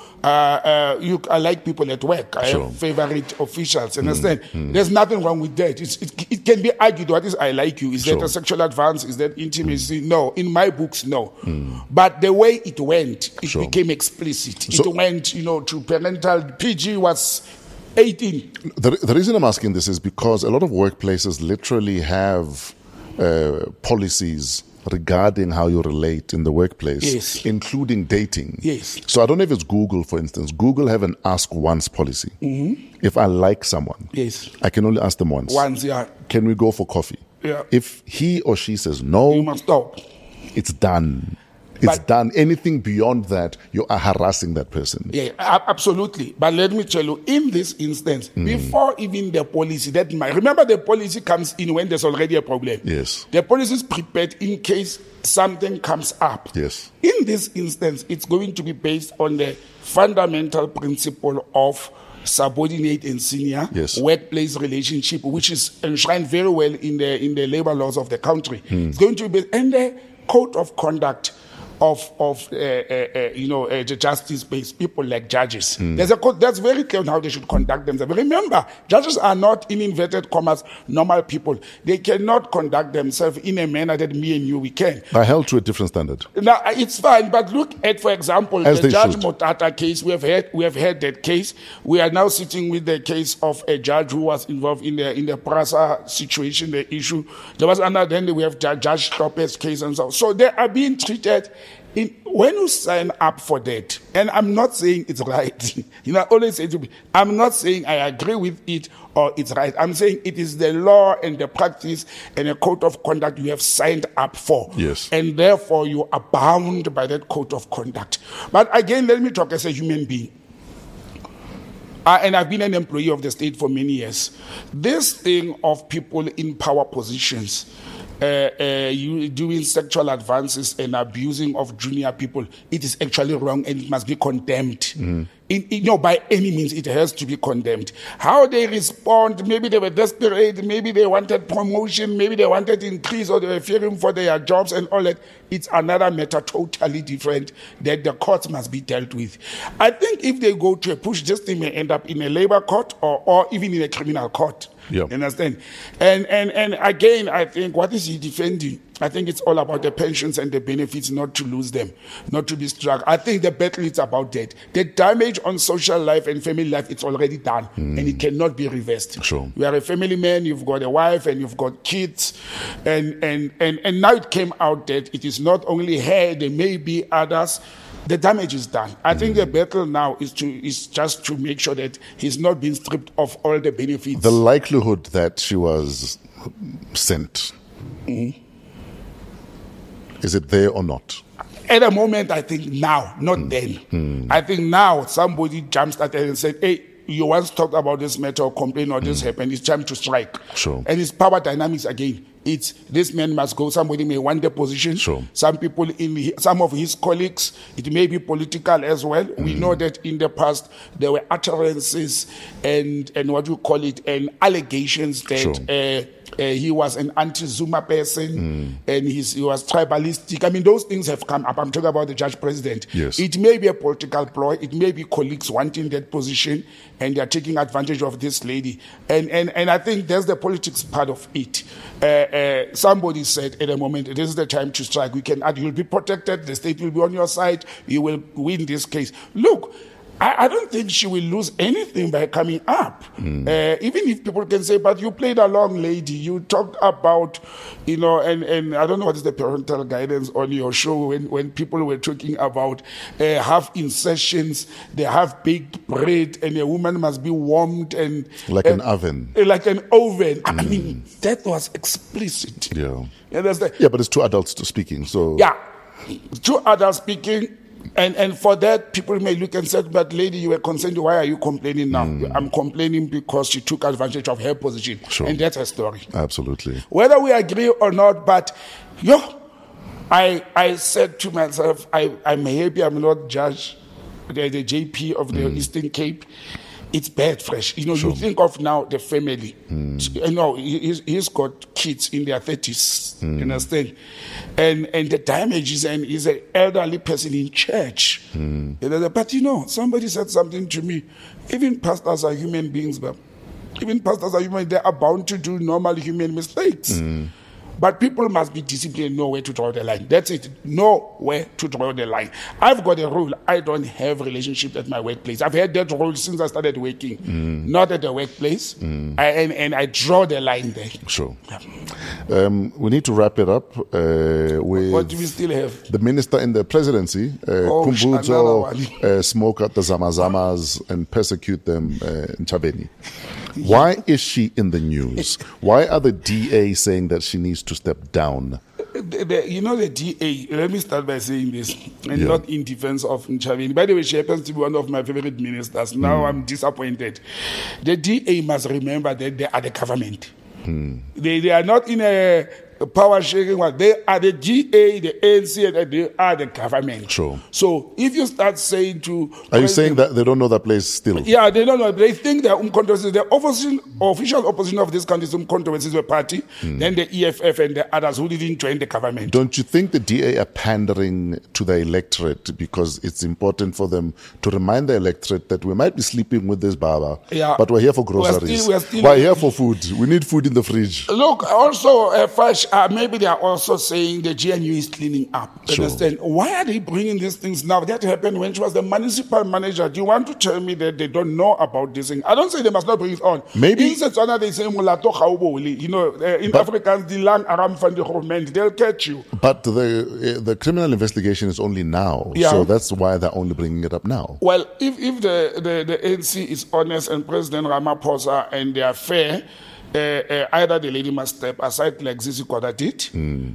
Speaker 4: I like people at work. I have favorite officials. Understand? There's nothing wrong with that. It can be argued. What is I like you? Is that a sexual advance? Is that intimacy? No. In my books, no. But the way it went, it became explicit. It went, to parental. PG was 18.
Speaker 3: The reason I'm asking this is because a lot of workplaces literally have policies regarding how you relate in the workplace, including dating.
Speaker 4: Yes.
Speaker 3: So I don't know if it's Google, for instance. Google have an ask once policy. If I like someone, I can only ask them once.
Speaker 4: Once, yeah.
Speaker 3: Can we go for coffee?
Speaker 4: Yeah.
Speaker 3: If he or she says no,
Speaker 4: you must stop.
Speaker 3: It's done. it's done. Anything beyond that, you are harassing that person.
Speaker 4: Yeah, absolutely. But let me tell you, in this instance, before even the policy, remember the policy comes in when there's already a problem.
Speaker 3: Yes.
Speaker 4: The policy is prepared in case something comes up.
Speaker 3: Yes.
Speaker 4: In this instance, it's going to be based on the fundamental principle of subordinate and senior workplace relationship, which is enshrined very well in the labor laws of the country. It's going to be based, and the code of conduct of the justice-based people like judges. There's a code that's very clear on how they should conduct themselves. Remember, judges are not, in inverted commas, normal people. They cannot conduct themselves in a manner that me and you, we can.
Speaker 3: Are held to a different standard.
Speaker 4: Now, it's fine, but look at, for example,
Speaker 3: As
Speaker 4: the Judge
Speaker 3: should.
Speaker 4: Motata case. We have had that case. We are now sitting with the case of a judge who was involved in the Prasa situation, the issue. There was another, then we have Judge Stopper's case and so on. So they are being treated when you sign up for that, and I'm not saying it's right. I always say to me, I'm not saying I agree with it or it's right. I'm saying it is the law and the practice and a code of conduct you have signed up for.
Speaker 3: Yes.
Speaker 4: And therefore you are bound by that code of conduct. But again, let me talk as a human being. And I've been an employee of the state for many years. This thing of people in power positions, you doing sexual advances and abusing of junior people, it is actually wrong and it must be condemned. By any means, it has to be condemned. How they respond, maybe they were desperate, maybe they wanted promotion, maybe they wanted increase, or they were fearing for their jobs and all that. It's another matter totally different that the courts must be dealt with. I think if they go to a push, this thing may end up in a labor court or even in a criminal court.
Speaker 3: Yeah.
Speaker 4: You understand? And again, I think, what is he defending? I think it's all about the pensions and the benefits, not to lose them, not to be struck. I think the battle is about that. The damage on social life and family life, it's already done, and it cannot be reversed.
Speaker 3: Sure.
Speaker 4: You are a family man, you've got a wife, and you've got kids, and now it came out that it is not only her, there may be others. The damage is done. I think the battle now is just to make sure that he's not being stripped of all the benefits.
Speaker 3: The likelihood that she was sent, is it there or not?
Speaker 4: At the moment, I think now, not then. I think now somebody jumps at it and said, hey, you once talked about this matter or complaint or this happened, it's time to strike.
Speaker 3: Sure.
Speaker 4: And it's power dynamics again. It's this man must go, somebody may want the position.
Speaker 3: Sure.
Speaker 4: Some people, some of his colleagues, it may be political as well. We know that in the past there were utterances and what you call it, and allegations that he was an anti-Zuma person and he was tribalistic. I mean, those things have come up. I'm talking about the judge president.
Speaker 3: Yes.
Speaker 4: It may be a political ploy. It may be colleagues wanting that position and they're taking advantage of this lady. And I think that's the politics part of it. Somebody said at the moment, this is the time to strike. We can add, you'll be protected. The state will be on your side. You will win this case. Look, I don't think she will lose anything by coming up. Even if people can say, but you played along, lady. You talked about, and I don't know what is the parental guidance on your show when people were talking about have insertions, they have baked bread, and a woman must be warmed and
Speaker 3: like an oven.
Speaker 4: Like an oven. I mean, that was explicit.
Speaker 3: Yeah.
Speaker 4: You understand?
Speaker 3: Yeah, but it's two adults speaking, so.
Speaker 4: Yeah, two adults speaking. And for that, people may look and say, but lady, you were concerned, why are you complaining now? I'm complaining because she took advantage of her position.
Speaker 3: Sure.
Speaker 4: And that's her story.
Speaker 3: Absolutely.
Speaker 4: Whether we agree or not, but I said to myself, I'm happy I'm not judge the JP of the Eastern Cape. It's bad, fresh. You think of now the family. He's got kids in their 30s. You understand? And the damage is an elderly person in church. But somebody said something to me. Even pastors are human beings, but even pastors are human. They are bound to do normal human mistakes. But people must be disciplined and know where to draw the line. That's it. Know where to draw the line. I've got a rule. I don't have relationships at my workplace. I've had that rule since I started working. Not at the workplace. And I draw the line there.
Speaker 3: Sure. We need to wrap it up with
Speaker 4: what do we still have?
Speaker 3: the minister in the presidency, Khumbudzo, smoke out the Zamazamas and persecute them in Chabeni. Why is she in the news? Why are the DA saying that she needs to step down?
Speaker 4: the DA, let me start by saying this, and
Speaker 3: Yeah.
Speaker 4: not in defense of Nchabeni. By the way, she happens to be one of my favorite ministers. Now I'm disappointed. The DA must remember that they are the government. They are not in a power sharing one. They are the GA, the ANC, and they are the government.
Speaker 3: Sure.
Speaker 4: So if you start saying to...
Speaker 3: Are you saying that they don't know that place still?
Speaker 4: Yeah, they don't know. They think they're the official opposition of this country is a party, then the EFF and the others who didn't join the government.
Speaker 3: Don't you think the DA are pandering to the electorate because it's important for them to remind the electorate that we might be sleeping with this Baba,
Speaker 4: Yeah.
Speaker 3: but we're here for groceries.
Speaker 4: We're
Speaker 3: here for food. We need food in the fridge.
Speaker 4: Look, also, Fash, maybe they are also saying the GNU is cleaning up.
Speaker 3: Sure.
Speaker 4: Understand? Why are they bringing these things now? That happened when she was the municipal manager. Do you want to tell me that they don't know about this thing? I don't say they must not bring it on.
Speaker 3: Maybe-
Speaker 4: In Setswana, they say, "Molato gaobole." In Afrikaans, the lang aram van the government, they'll catch you.
Speaker 3: But the criminal investigation is only now,
Speaker 4: Yeah.
Speaker 3: so that's why they're only bringing it up now.
Speaker 4: Well, if the ANC is honest and President Ramaphosa and they are fair, either the lady must step aside like Zizi Koda did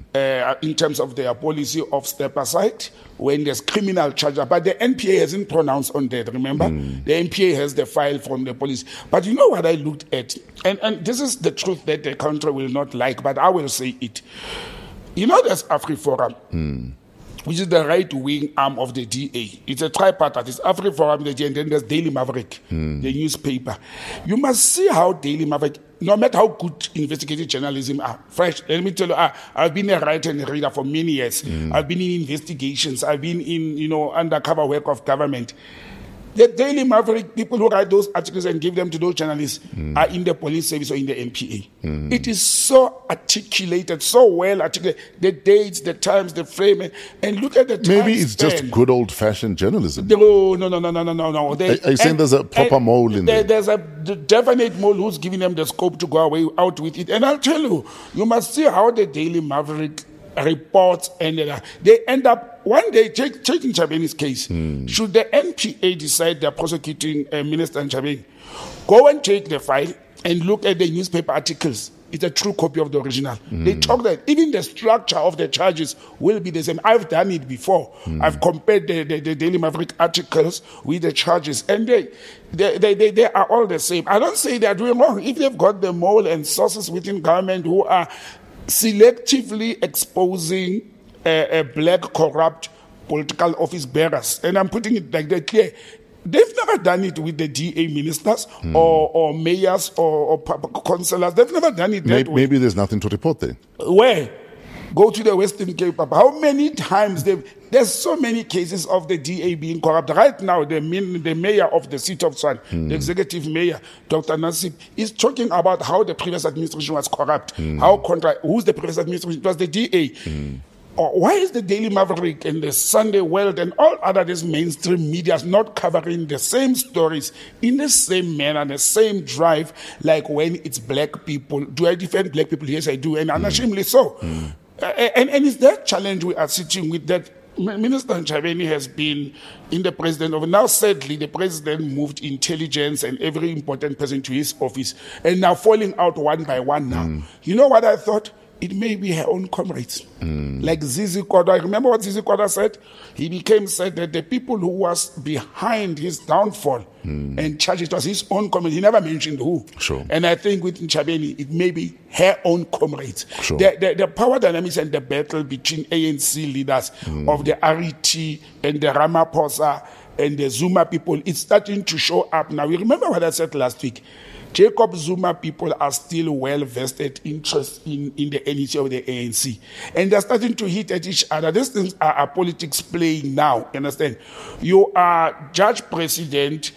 Speaker 4: in terms of their policy of step aside when there's criminal charges. But the NPA hasn't pronounced on that, remember? The NPA has the file from the police. But you know what I looked at? And this is the truth that the country will not like, but I will say it. You know there's AfriForum. Which is the right-wing arm of the DA. It's a tripartite. It's AfriForum, and then there's Daily Maverick, the newspaper. You must see how Daily Maverick, no matter how good investigative journalism are, fresh. Let me tell you, I've been a writer and a reader for many years. I've been in investigations. I've been in, undercover work of government. The Daily Maverick, people who write those articles and give them to those journalists are in the police service or in the MPA. It is so articulated, so well articulated. The dates, the times, the frame, and look at the time
Speaker 3: Maybe it's
Speaker 4: span.
Speaker 3: just good old-fashioned journalism.
Speaker 4: No.
Speaker 3: Are you saying there's a proper mole in there?
Speaker 4: There's a definite mole who's giving them the scope to go out with it. And I'll tell you, you must see how the Daily Maverick reports ended up. They end up, one day, taking Nchabeni's case, should the NPA decide they're prosecuting Minister Nchabeni, go and take the file and look at the newspaper articles. It's a true copy of the original. They talk that even the structure of the charges will be the same. I've done it before. I've compared the Daily Maverick articles with the charges, and they are all the same. I don't say they're doing wrong. If they've got the mole and sources within government who are selectively exposing black corrupt political office bearers, and I'm putting it like that clear. They've never done it with the DA ministers or mayors or councillors. They've never done it that way.
Speaker 3: Maybe there's nothing to report there.
Speaker 4: Where? Go to the Western Cape. How many times there's so many cases of the DA being corrupt. Right now, the mayor of the city of Tshwane, the executive mayor, Dr. Nasip, is talking about how the previous administration was corrupt. Who's the previous administration? It was the DA. Why is the Daily Maverick and the Sunday World and all other these mainstream media not covering the same stories in the same manner, the same drive, like when it's black people? Do I defend black people? Yes, I do, and unashamedly so. And it's that challenge we are sitting with, that Minister Nchabeni has been in the president of. Now, sadly, the president moved intelligence and every important person to his office, and now falling out one by one now. You know what I thought? It may be her own comrades. Like Zizi Koda. I remember what Zizi Koda said? He said that the people who was behind his downfall and charged it was his own comrades. He never mentioned who.
Speaker 3: Sure.
Speaker 4: And I think with Nchabeni, it may be her own comrades.
Speaker 3: Sure.
Speaker 4: The power dynamics and the battle between ANC leaders of the RET and the Ramaphosa and the Zuma people, it's starting to show up now. You remember what I said last week? Jacob Zuma people are still well-vested interest in the NEC of the ANC. And they're starting to hit at each other. These things are politics playing now, you understand? You are judge president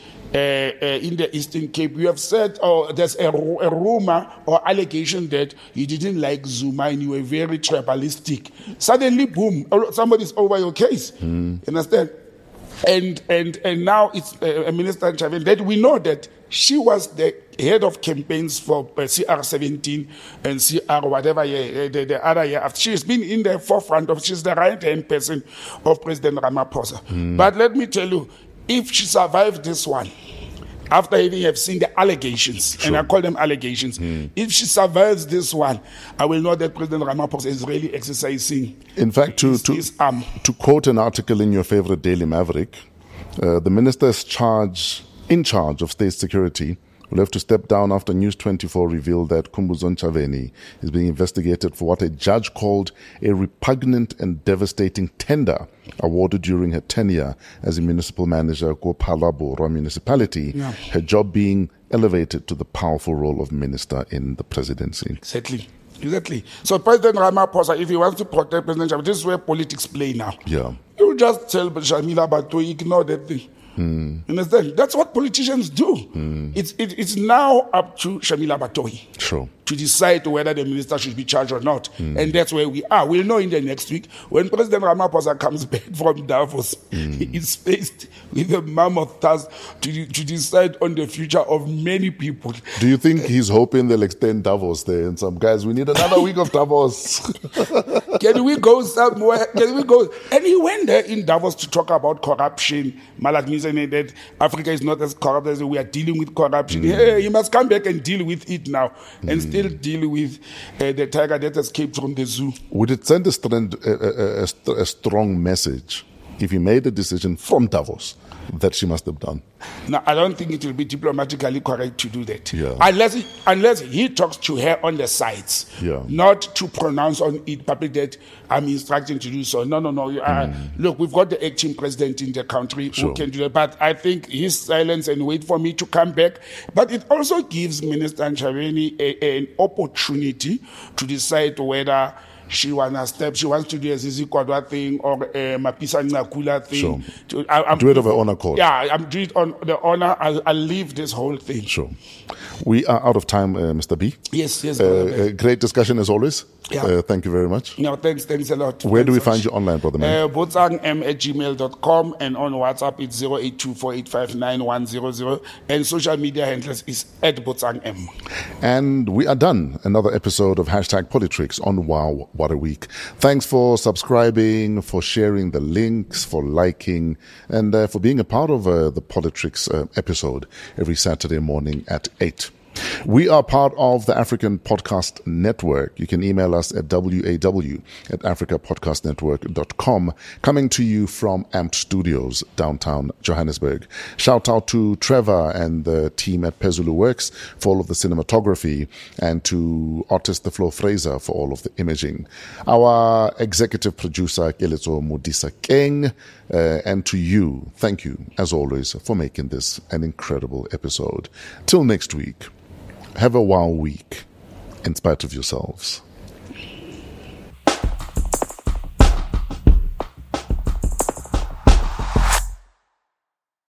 Speaker 4: in the Eastern Cape. You have said, there's a rumor or allegation that you didn't like Zuma and you were very tribalistic. Suddenly, boom, somebody's over your case. You understand? And now it's Minister Nchabeni that we know that she was the head of campaigns for CR17 and CR whatever year, the other year after. She's been in the forefront of, she's the right-hand person of President Ramaphosa. But let me tell you, if she survived this one, after having have seen the allegations, and I call them allegations, if she survives this one, I will know that President Ramaphosa is really exercising
Speaker 3: In fact,
Speaker 4: his arm.
Speaker 3: to quote an article in your favorite Daily Maverick, the minister's in charge of state security will have to step down after News 24 revealed that Kumbuzon Chaveni is being investigated for what a judge called a repugnant and devastating tender awarded during her tenure as a municipal manager at Phalabora municipality, her job being elevated to the powerful role of minister in the presidency.
Speaker 4: Exactly. So President Ramaphosa, if he wants to protect President Chaveni, this is where politics play now.
Speaker 3: Yeah.
Speaker 4: You just tell Shamila Batohi, ignore that thing. Understand? That's what politicians do. It's now up to Shamila Batohi
Speaker 3: Sure.
Speaker 4: to decide whether the minister should be charged or not. And that's where we are. We'll know in the next week when President Ramaphosa comes back from Davos. He is faced with a mammoth task to decide on the future of many people.
Speaker 3: Do you think he's hoping they'll extend Davos there? And some guys, we need another week of Davos.
Speaker 4: Can we go somewhere? Can we go? And he went there in Davos to talk about corruption, maladministration, that Africa is not as corrupt as we are dealing with corruption. Hey, he must come back and deal with it now and still deal with the tiger that escaped from the zoo.
Speaker 3: Would it send a strong message if he made a decision from Davos that she must have done?
Speaker 4: No, I don't think it will be diplomatically correct to do that.
Speaker 3: Yeah.
Speaker 4: Unless he talks to her on the sides,
Speaker 3: Yeah.
Speaker 4: not to pronounce on it public that I'm instructing to do so. No. Look, we've got the acting president in the country
Speaker 3: Sure.
Speaker 4: who can do that. But I think his silence and wait for me to come back. But it also gives Minister Chaveni an opportunity to decide whether she wants to do a Zizi Kodwa thing or a Mapisa Nkula thing.
Speaker 3: Sure.
Speaker 4: I'm
Speaker 3: Do it of her own accord.
Speaker 4: Yeah, I'm doing it on the honor. I'll leave this whole thing.
Speaker 3: Sure. We are out of time, Mr. B.
Speaker 4: Yes.
Speaker 3: Great discussion as always.
Speaker 4: Yeah.
Speaker 3: Thank you very much.
Speaker 4: No, thanks a lot.
Speaker 3: Where do we find you online, brother man?
Speaker 4: botsangm@gmail.com, and on WhatsApp it's 0824859100, and social media handles is @botsangm.
Speaker 3: And we are done. Another episode of #Politrix on Wow, What a Week. Thanks for subscribing, for sharing the links, for liking, and for being a part of the Politrix episode every Saturday morning at 8. We are part of the African Podcast Network. You can email us at waw@africapodcastnetwork.com. Coming to you from Amped Studios, downtown Johannesburg. Shout out to Trevor and the team at Pezulu Works for all of the cinematography, and to artist The Flo Fraser for all of the imaging. Our executive producer, Keletso Modisa Keng, and to you, thank you, as always, for making this an incredible episode. Till next week. Have a wow week in spite of yourselves.